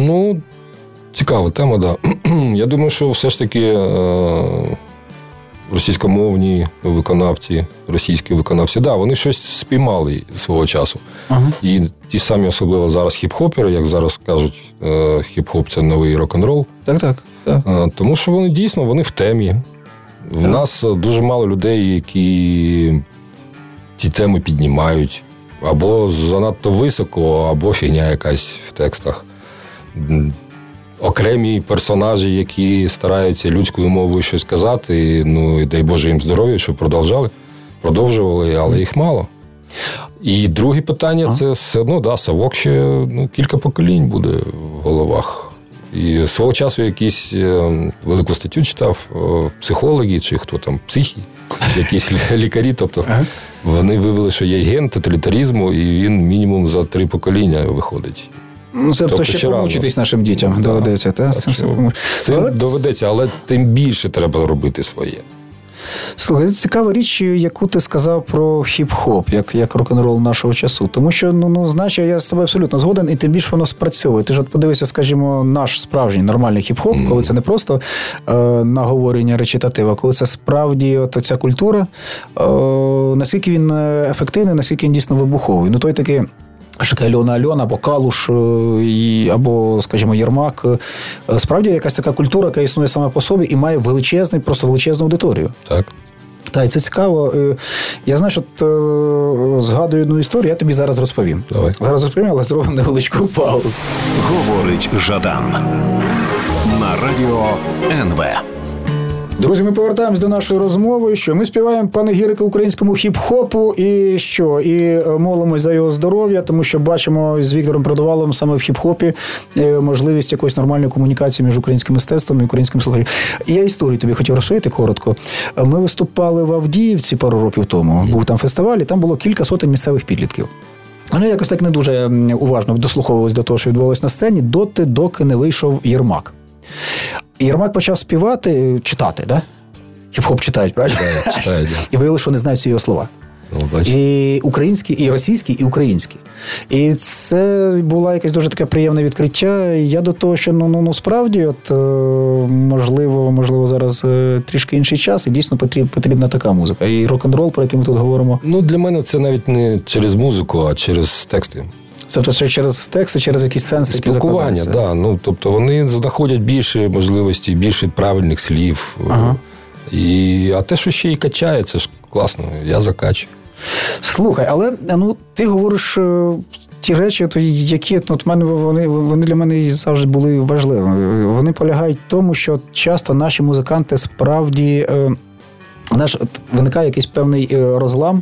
Ну, цікава тема, да. Я думаю, що все ж таки е, російськомовні виконавці, російські виконавці, да, вони щось спіймали свого часу. Ага. І ті самі, особливо зараз хіп-хопери, як зараз кажуть, хіп-хоп – це новий рок-н-рол. Так, так, так. Тому що вони дійсно, вони в темі. В так. нас дуже мало людей, які ті теми піднімають. Або занадто високо, або фігня якась в текстах. Окремі персонажі, які стараються людською мовою щось казати, ну, і дай Боже їм здоров'я, щоб продовжали, продовжували, але їх мало. І друге питання, а? це все одно, да, совок ще ну, кілька поколінь буде в головах. І свого часу якийсь велику статтю читав психологи, чи хто там, психі, якісь лікарі, тобто ага. вони вивели, що є ген тоталітаризму, і він мінімум за три покоління виходить. Ну, це тобто ще помучитись нашим дітям да. доведеться. Та? Так, що, цим але... доведеться, але тим більше треба робити своє. Слухай, це цікава річ, яку ти сказав про хіп-хоп, як, як рок-н-рол нашого часу. Тому що, ну, ну, знаєш, я з тобою абсолютно згоден, і тим більше воно спрацьовує. Ти ж от подивися, скажімо, наш справжній нормальний хіп-хоп, mm. коли це не просто е, наговорення речитатива, коли це справді от ця культура, е, наскільки він ефективний, наскільки він дійсно вибуховий. Ну, той такий... Така Альона Альона, або Калуш, або, скажімо, Єрмак. Справді, якась така культура, яка існує сама по собі і має величезний, просто величезну аудиторію. Так. Так, і це цікаво. Я, знаєш, от згадую одну історію, я тобі зараз розповім. Давай. Зараз розповім, але зробимо невеличку паузу. Говорить Жадан на радіо ен ве. Друзі, ми повертаємось до нашої розмови, що ми співаємо панегірики українському хіп-хопу і що? І молимось за його здоров'я, тому що бачимо з Віктором Продуваловим саме в хіп-хопі можливість якоїсь нормальної комунікації між українським мистецтвом і українським слухачем. Я історію тобі хотів розповісти коротко. Ми виступали в Авдіївці пару років тому. Був там фестиваль, і там було кілька сотень місцевих підлітків. Вони якось так не дуже уважно дослуховувались до того, що відбувалося на сцені, доти, доки не вийшов Єрмак. Єрмак почав співати, читати, да? Хіп-хоп читають, правильно? Читають, да. І виявили, що не знають ці його слова. Ну, і українські, і російські, і українські. І це було якесь дуже таке приємне відкриття. Я до того, що ну, ну, ну справді, от, можливо, можливо, зараз трішки інший час, і дійсно потрібна, потрібна така музика. І рок-н-рол, про який ми тут говоримо. Ну, для мене це навіть не через музику, а через тексти. Тобто через тексти, через якісь сенси, які спілкування, так. Да. Ну, тобто вони знаходять більше можливостей, більше правильних слів. Ага. І, а те, що ще і качає, це ж класно. Я закачую. Слухай, але ну, ти говориш ті речі, які от, мене, вони, вони для мене завжди були важливими. Вони полягають в тому, що часто наші музиканти справді... Наш, от, виникає якийсь певний розлам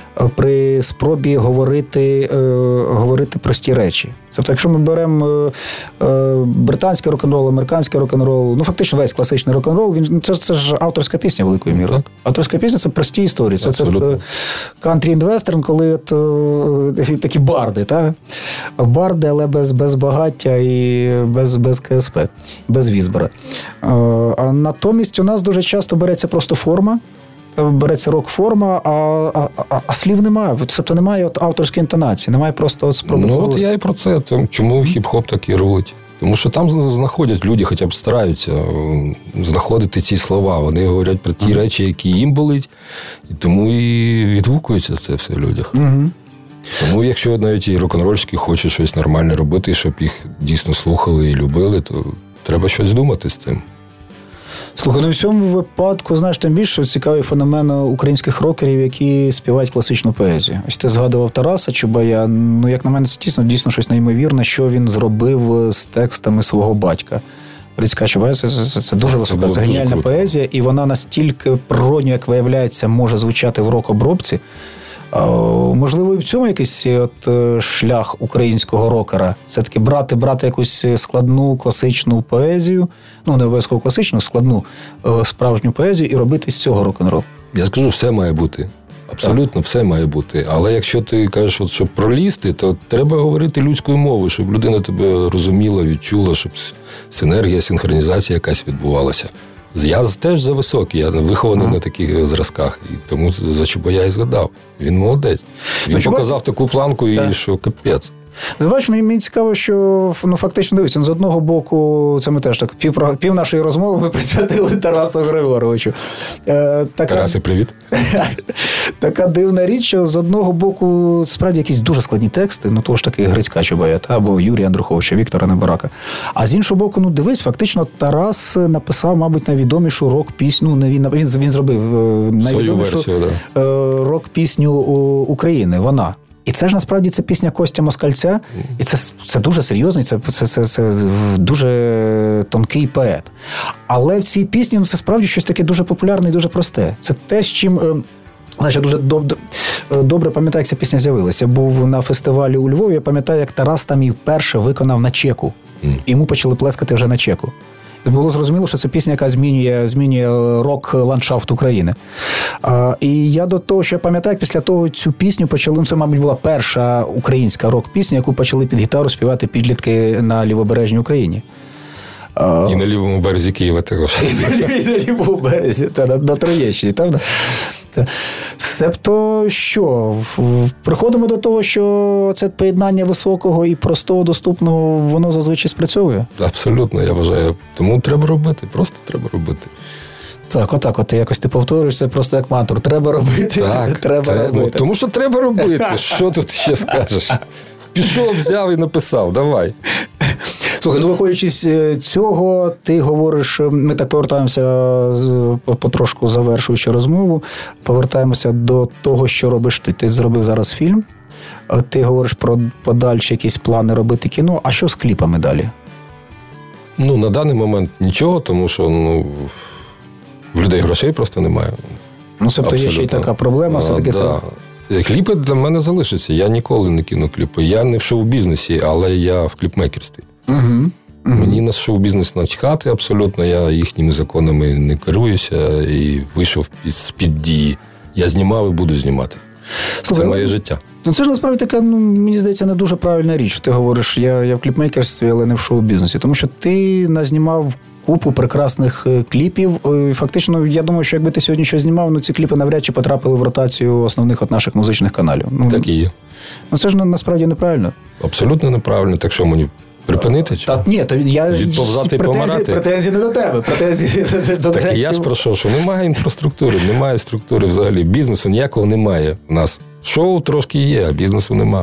при спробі говорити, е, говорити прості речі. Тобто, якщо ми беремо е, е, британський рок-н-рол, американський рок-н-рол, ну, фактично весь класичний рок-н-рол, він, це, це ж авторська пісня великою мірою. Авторська пісня – це прості історії. Це, це country and western, коли от, е, такі барди, та? Барди, але без, без багаття і без, без КСП, без Візбора. Е, а натомість у нас дуже часто береться просто форма, береться рок-форма, а, а, а, а слів немає. Тобто немає от авторської інтонації, немає просто от спроби. Ну, от я і про це. Чому хіп-хоп так і рулить? Тому що там знаходять люди, хоча б стараються знаходити ці слова. Вони говорять про ті uh-huh. речі, які їм болить, і тому і відгукується це все в людях. Uh-huh. Тому якщо навіть і рок-н-рольщики хочуть щось нормальне робити, щоб їх дійсно слухали і любили, то треба щось думати з цим. Слухай, ну в цьому випадку, знаєш, тим більше цікавий феномен українських рокерів, які співають класичну поезію. Ось ти згадував Тараса Чубая. Ну, як на мене, це дійсно, дійсно щось неймовірне, що він зробив з текстами свого батька. Рицька Чубая – це, це, це дуже висока, це геніальна поезія, і вона настільки природньо, як виявляється, може звучати в рок-обробці. Можливо, і в цьому якийсь от шлях українського рокера. Все-таки брати, брати якусь складну класичну поезію, ну, не обов'язково класичну, складну справжню поезію і робити з цього рок-н-рол. Я скажу, все має бути. Абсолютно так. Все має бути. Але якщо ти кажеш, от, щоб пролізти, то треба говорити людською мовою, щоб людина тебе розуміла, відчула, щоб синергія, синхронізація якась відбувалася. Я теж за високий, я вихований ага. на таких зразках, і тому за Чубая і згадав. Він молодець. Він ну, показав Чубай... таку планку, і так. що капець. Ти бачиш, мені, мені цікаво, що ну, фактично, дивіться, з одного боку, це ми теж так, пів, пів нашої розмови ми присвятили Тарасу Григоровичу. Е, така, Тарасе, привіт. Така дивна річ, що з одного боку, справді, якісь дуже складні тексти, ну, того ж таки Грицька Чубая, або Юрія Андруховича, Віктора Небарака. А з іншого боку, ну, дивись, фактично, Тарас написав, мабуть, найвідомішу рок-пісню, ну, не він, він, він зробив найвідомішу версію, да. рок-пісню України, вона. І це ж насправді це пісня Костя Москальця, і це, це дуже серйозний, це, це, це, це дуже тонкий поет. Але в цій пісні ну, це справді щось таке дуже популярне і дуже просте. Це те, з чим... Значить, дуже добре, добре пам'ятаю, як ця пісня з'явилася. Був на фестивалі у Львові, я пам'ятаю, як Тарас там її вперше виконав на чеку. І йому почали плескати вже на чеку. І було зрозуміло, що це пісня, яка змінює, змінює рок-ландшафт України. А, і я до того, що я пам'ятаю, як після того цю пісню почали, ну, це, мабуть, була перша українська рок-пісня, яку почали під гітару співати підлітки на лівобережній Україні. А, і на лівому березі Києва також. І на, і на лівому березі, та, на, на Троєщині, там. Себто що? Приходимо до того, що це поєднання високого і простого, доступного, воно зазвичай спрацьовує? Абсолютно, я вважаю. Тому треба робити, просто треба робити. Так, отак, от якось ти повторюєш, це просто як мантру. Треба робити, так, треба те, робити. Ну, тому що треба робити. Що тут ще скажеш? Пішов, взяв і написав, давай. Слухай, ну виходячи з цього, ти говориш, ми так повертаємося, потрошку завершуючи розмову, повертаємося до того, що робиш ти. Ти зробив зараз фільм, ти говориш про подальші якісь плани робити кіно, а що з кліпами далі? Ну, на даний момент нічого, тому що, ну, в людей грошей просто немає. Ну, тобто є ще й така проблема, все-таки це... Да. Кліпи для мене залишаться. Я ніколи не кину кліпи. Я не в шоу-бізнесі, але я в кліпмейкерстві. Угу. Угу. Мені на шоу-бізнес начхати абсолютно, я їхніми законами не керуюся і вийшов з-під дії. Я знімав і буду знімати. Слухай, це моє життя. Ну, це ж насправді така, ну, мені здається, не дуже правильна річ. Ти говориш, я, я в кліпмейкерстві, але не в шоу-бізнесі. Тому що ти назнімав купу прекрасних кліпів. Фактично, я думаю, що якби ти сьогодні щось знімав, ну ці кліпи навряд чи потрапили в ротацію основних от наших музичних каналів. Ну, так і є. Ну це ж насправді неправильно. Абсолютно неправильно. Так що мені припинити? Чи? Та, ні, то я відповзати і помирати? Претензії не до тебе. Претензії до так і я ж прошу, що немає інфраструктури, немає структури взагалі. Бізнесу ніякого немає в нас. Шоу трошки є, а бізнесу нема.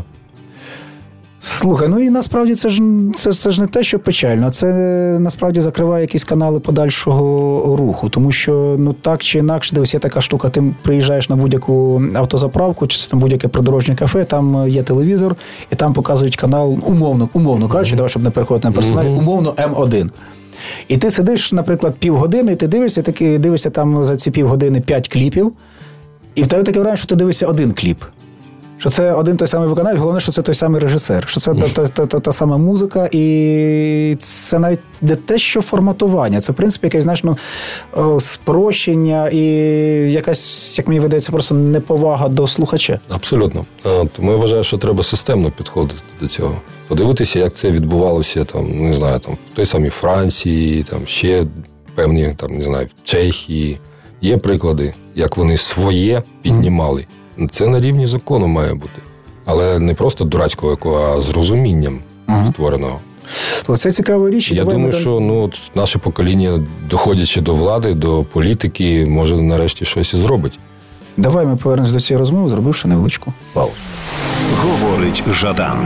Слухай, ну і насправді це ж, це, це ж не те, що печально, це насправді закриває якісь канали подальшого руху, тому що, ну так чи інакше, дивись, є така штука, ти приїжджаєш на будь-яку автозаправку, чи це там будь-яке придорожнє кафе, там є телевізор, і там показують канал, умовно, умовно кажучи, mm-hmm. давай, щоб не переходити на персоналі, mm-hmm. умовно Ем один. І ти сидиш, наприклад, півгодини, і ти дивишся, таки, дивишся там за ці півгодини п'ять кліпів, і в тебе таке враження, що ти дивишся один кліп. Що це один той самий виконавець, головне, що це той самий режисер, що це та, та, та, та, та сама музика, і це навіть не те, що форматування, це, в принципі, якесь, знаєш, ну, спрощення і якась, як мені видається, просто неповага до слухача. Абсолютно. Тому я вважаю, що треба системно підходити до цього. Подивитися, як це відбувалося, там, не знаю, там, в той самій Франції, там, ще певні, там, не знаю, в Чехії. Є приклади, як вони своє піднімали. Це на рівні закону має бути. Але не просто дурацького якого, а з розумінням uh-huh. створеного. Це цікава річ. Я думаю, там... що ну, от наше покоління, доходячи до влади, до політики, може нарешті щось і зробить. Давай ми повернемось до цієї розмови, зробивши невеличку паузу. Говорить Жадан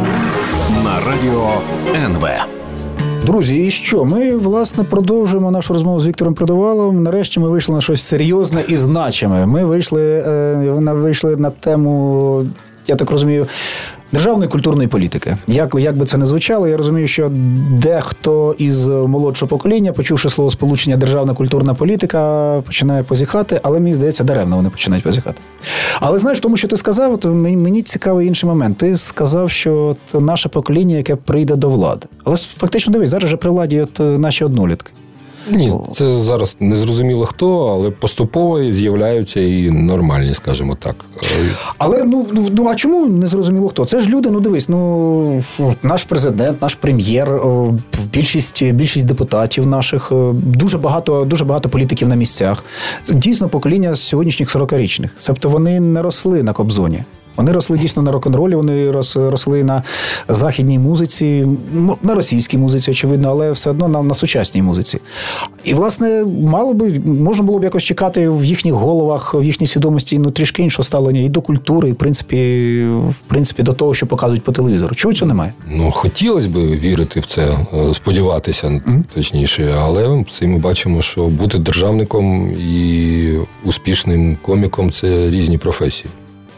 на радіо ен ве. Друзі, і що? Ми, власне, продовжуємо нашу розмову з Віктором Придоваловим. Нарешті ми вийшли на щось серйозне і значиме. Ми вийшли, е, вийшли на тему, я так розумію, державної культурної політики. Як, як би це не звучало, я розумію, що дехто із молодшого покоління, почувши слово сполучення державна культурна політика, починає позіхати, але мені здається, даремно вони починають позіхати. Але знаєш, тому що ти сказав, то мені цікавий інший момент. Ти сказав, що от наше покоління, яке прийде до влади. Але фактично, дивись, зараз же при владі от наші однолітки. Ні, це зараз не зрозуміло хто, але поступово з'являються і нормальні, скажімо так. Але, ну, ну, ну а чому не зрозуміло хто? Це ж люди, ну дивись, ну, наш президент, наш прем'єр, більшість, більшість депутатів наших, дуже багато, дуже багато політиків на місцях. Дійсно, покоління сьогоднішніх сорокарічних. Тобто вони не росли на Кобзоні. Вони росли дійсно на рок-н-ролі, вони росли на західній музиці, на російській музиці, очевидно, але все одно на, на сучасній музиці. І, власне, мало би, можна було б якось чекати в їхніх головах, в їхній свідомості, ну, трішки іншого ставлення і до культури, і, в принципі, в принципі, до того, що показують по телевізору. Чого цього немає? Ну, хотілося б вірити в це, сподіватися, mm-hmm. точніше, але це ми бачимо, що бути державником і успішним коміком – це різні професії.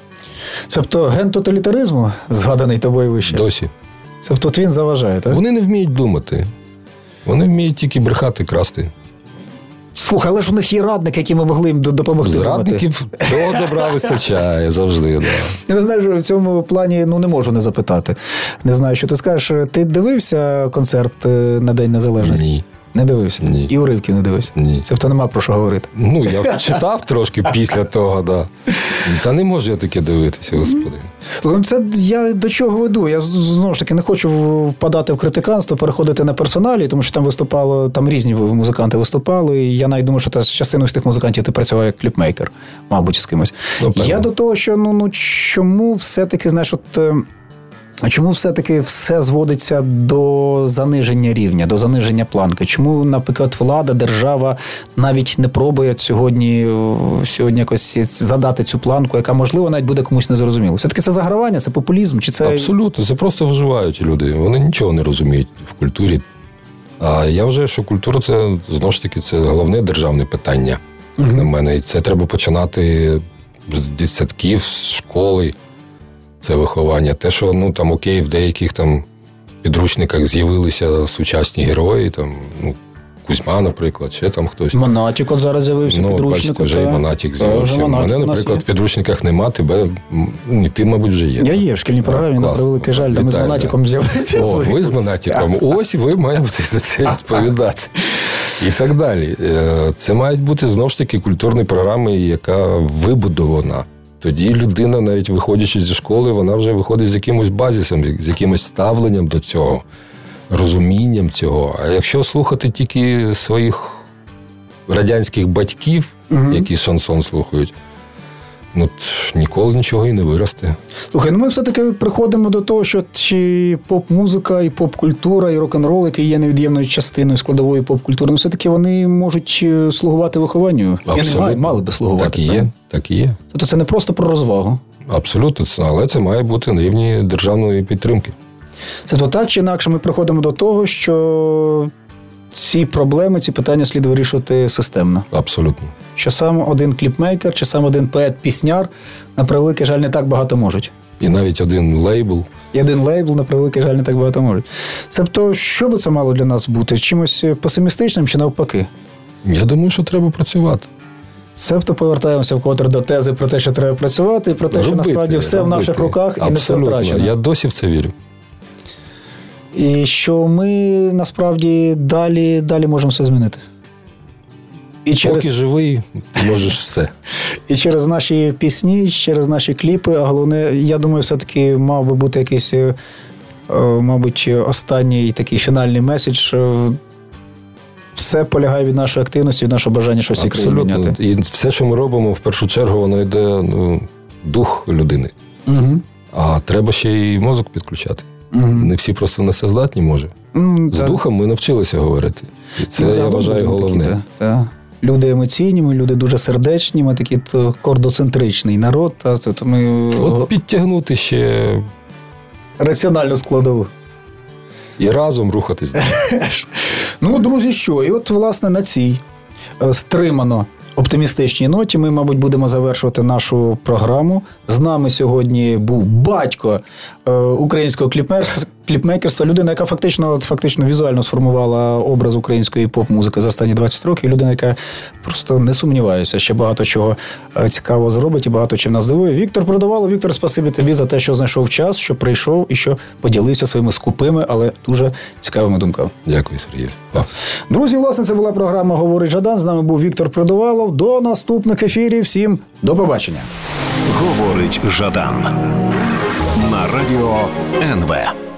Тобто ген тоталітаризму, згаданий тобою вище? Досі. Тобто він заважає, так? Вони не вміють думати. Вони вміють тільки брехати, красти. Слухай, але ж у них є радники, які ми могли їм допомогти. Зрадників до добра вистачає завжди, да. Я не знаю, що в цьому плані, ну, не можу не запитати. Не знаю, що ти скажеш. Ти дивився концерт на День Незалежності? Ні. Не дивився? Ні. І уривків не дивився? Ні. Тобто нема про що говорити? Ну, я читав трошки після того, да. Та не можу я таке дивитися, господи. Це я до чого веду? Я, знову ж таки, не хочу впадати в критиканство, переходити на персоналі, тому що там виступало, там різні музиканти виступали, і я навіть думаю, що та, з частиною з тих музикантів ти працював як кліпмейкер, мабуть, з кимось. Ну, я до того, що, ну, ну, чому все-таки, знаєш, от... А чому все-таки все зводиться до заниження рівня, до заниження планки? Чому, наприклад, влада, держава навіть не пробує сьогодні, сьогодні якось задати цю планку, яка, можливо, навіть буде комусь незрозуміло? Все-таки це загравання, це популізм? Чи це... Абсолютно, це просто вживають люди. Вони нічого не розуміють в культурі. А я вважаю, що культура – це, знову ж таки, це головне державне питання, як на мене. І це треба починати з дитсадків, з школи. Це виховання. Те, що, ну, там, окей, в деяких там підручниках з'явилися сучасні герої, там, ну, Кузьма, наприклад, ще там хтось. Монатік от зараз з'явився ну, підручник. Бачите, вже та... і Монатік з'явився. У мене, наприклад, в підручниках нема, тебе, і ти, мабуть, вже є. Я є в шкільній програмі, а, на превеликий жаль, де ми з Монатіком з'явилися. О, ви з Монатіком. Ось ви маєте за це відповідати. І так далі. Це мають бути, знову ж таки, культурні програми, яка вибудована. Тоді людина, навіть виходячи зі школи, вона вже виходить з якимось базисом, з якимось ставленням до цього, розумінням цього. А якщо слухати тільки своїх радянських батьків, угу. які шансон слухають, ну, ніколи нічого і не виросте. Слухай, ну ми все-таки приходимо до того, що чи поп-музика, і поп-культура, і рок-н-рол, який є невід'ємною частиною складової поп-культури, ну все-таки вони можуть слугувати вихованню. Абсолютно. Я не мали би слугувати. Так і є, так і є. Тобто це не просто про розвагу. Абсолютно, але це має бути на рівні державної підтримки. Це то так чи інакше ми приходимо до того, що ці проблеми, ці питання слід вирішувати системно. Абсолютно. Що сам один кліпмейкер, чи сам один поет-пісняр, на превеликий жаль, не так багато можуть. І навіть один лейбл. І один лейбл, на превеликий жаль, не так багато можуть. Тобто, що би це мало для нас бути? Чимось песимістичним чи навпаки? Я думаю, що треба працювати. Себто повертаємося вкотре до тези про те, що треба працювати, і про те, робити, що насправді все робити. В наших руках і абсолютно. Не все втрачено. Я досі в це вірю. І що ми насправді далі, далі можемо все змінити. І через... Поки живий, ти можеш все. І через наші пісні, через наші кліпи, а головне, я думаю, все-таки мав би бути якийсь, мабуть, останній такий фінальний меседж. Все полягає від нашої активності, від нашого бажання щось і країні міняти. І все, що ми робимо, в першу чергу, воно йде, ну, дух людини. Угу. А треба ще й мозок підключати. Угу. Не всі просто не це здатні, може. Mm, З так. духом ми навчилися говорити. І це, ну, я вважаю, головне. Такі, та. Люди емоційні, ми люди дуже сердечні, ми такий кордоцентричний народ. Та, то ми... От підтягнути ще... раціональну складову. І разом рухатись. Ну, друзі, що? І от, власне, на цій стримано оптимістичній ноті ми, мабуть, будемо завершувати нашу програму. З нами сьогодні був батько е, українського кліпмейкерства, людина, яка фактично, от, фактично візуально сформувала образ української поп-музики за останні двадцять років. Людина, яка просто, не сумніваюся, ще багато чого цікавого зробить і багато чим нас здивує. Віктор Продавало. Віктор, спасибі тобі за те, що знайшов час, що прийшов і що поділився своїми скупими, але дуже цікавими думками. Дякую, Сергій. Друзі, власне, це була програма «Говорить Жадан». З нами був Віктор Продавало. До наступних ефірів. Всім до побачення. Говорить Жадан на радіо ен ве.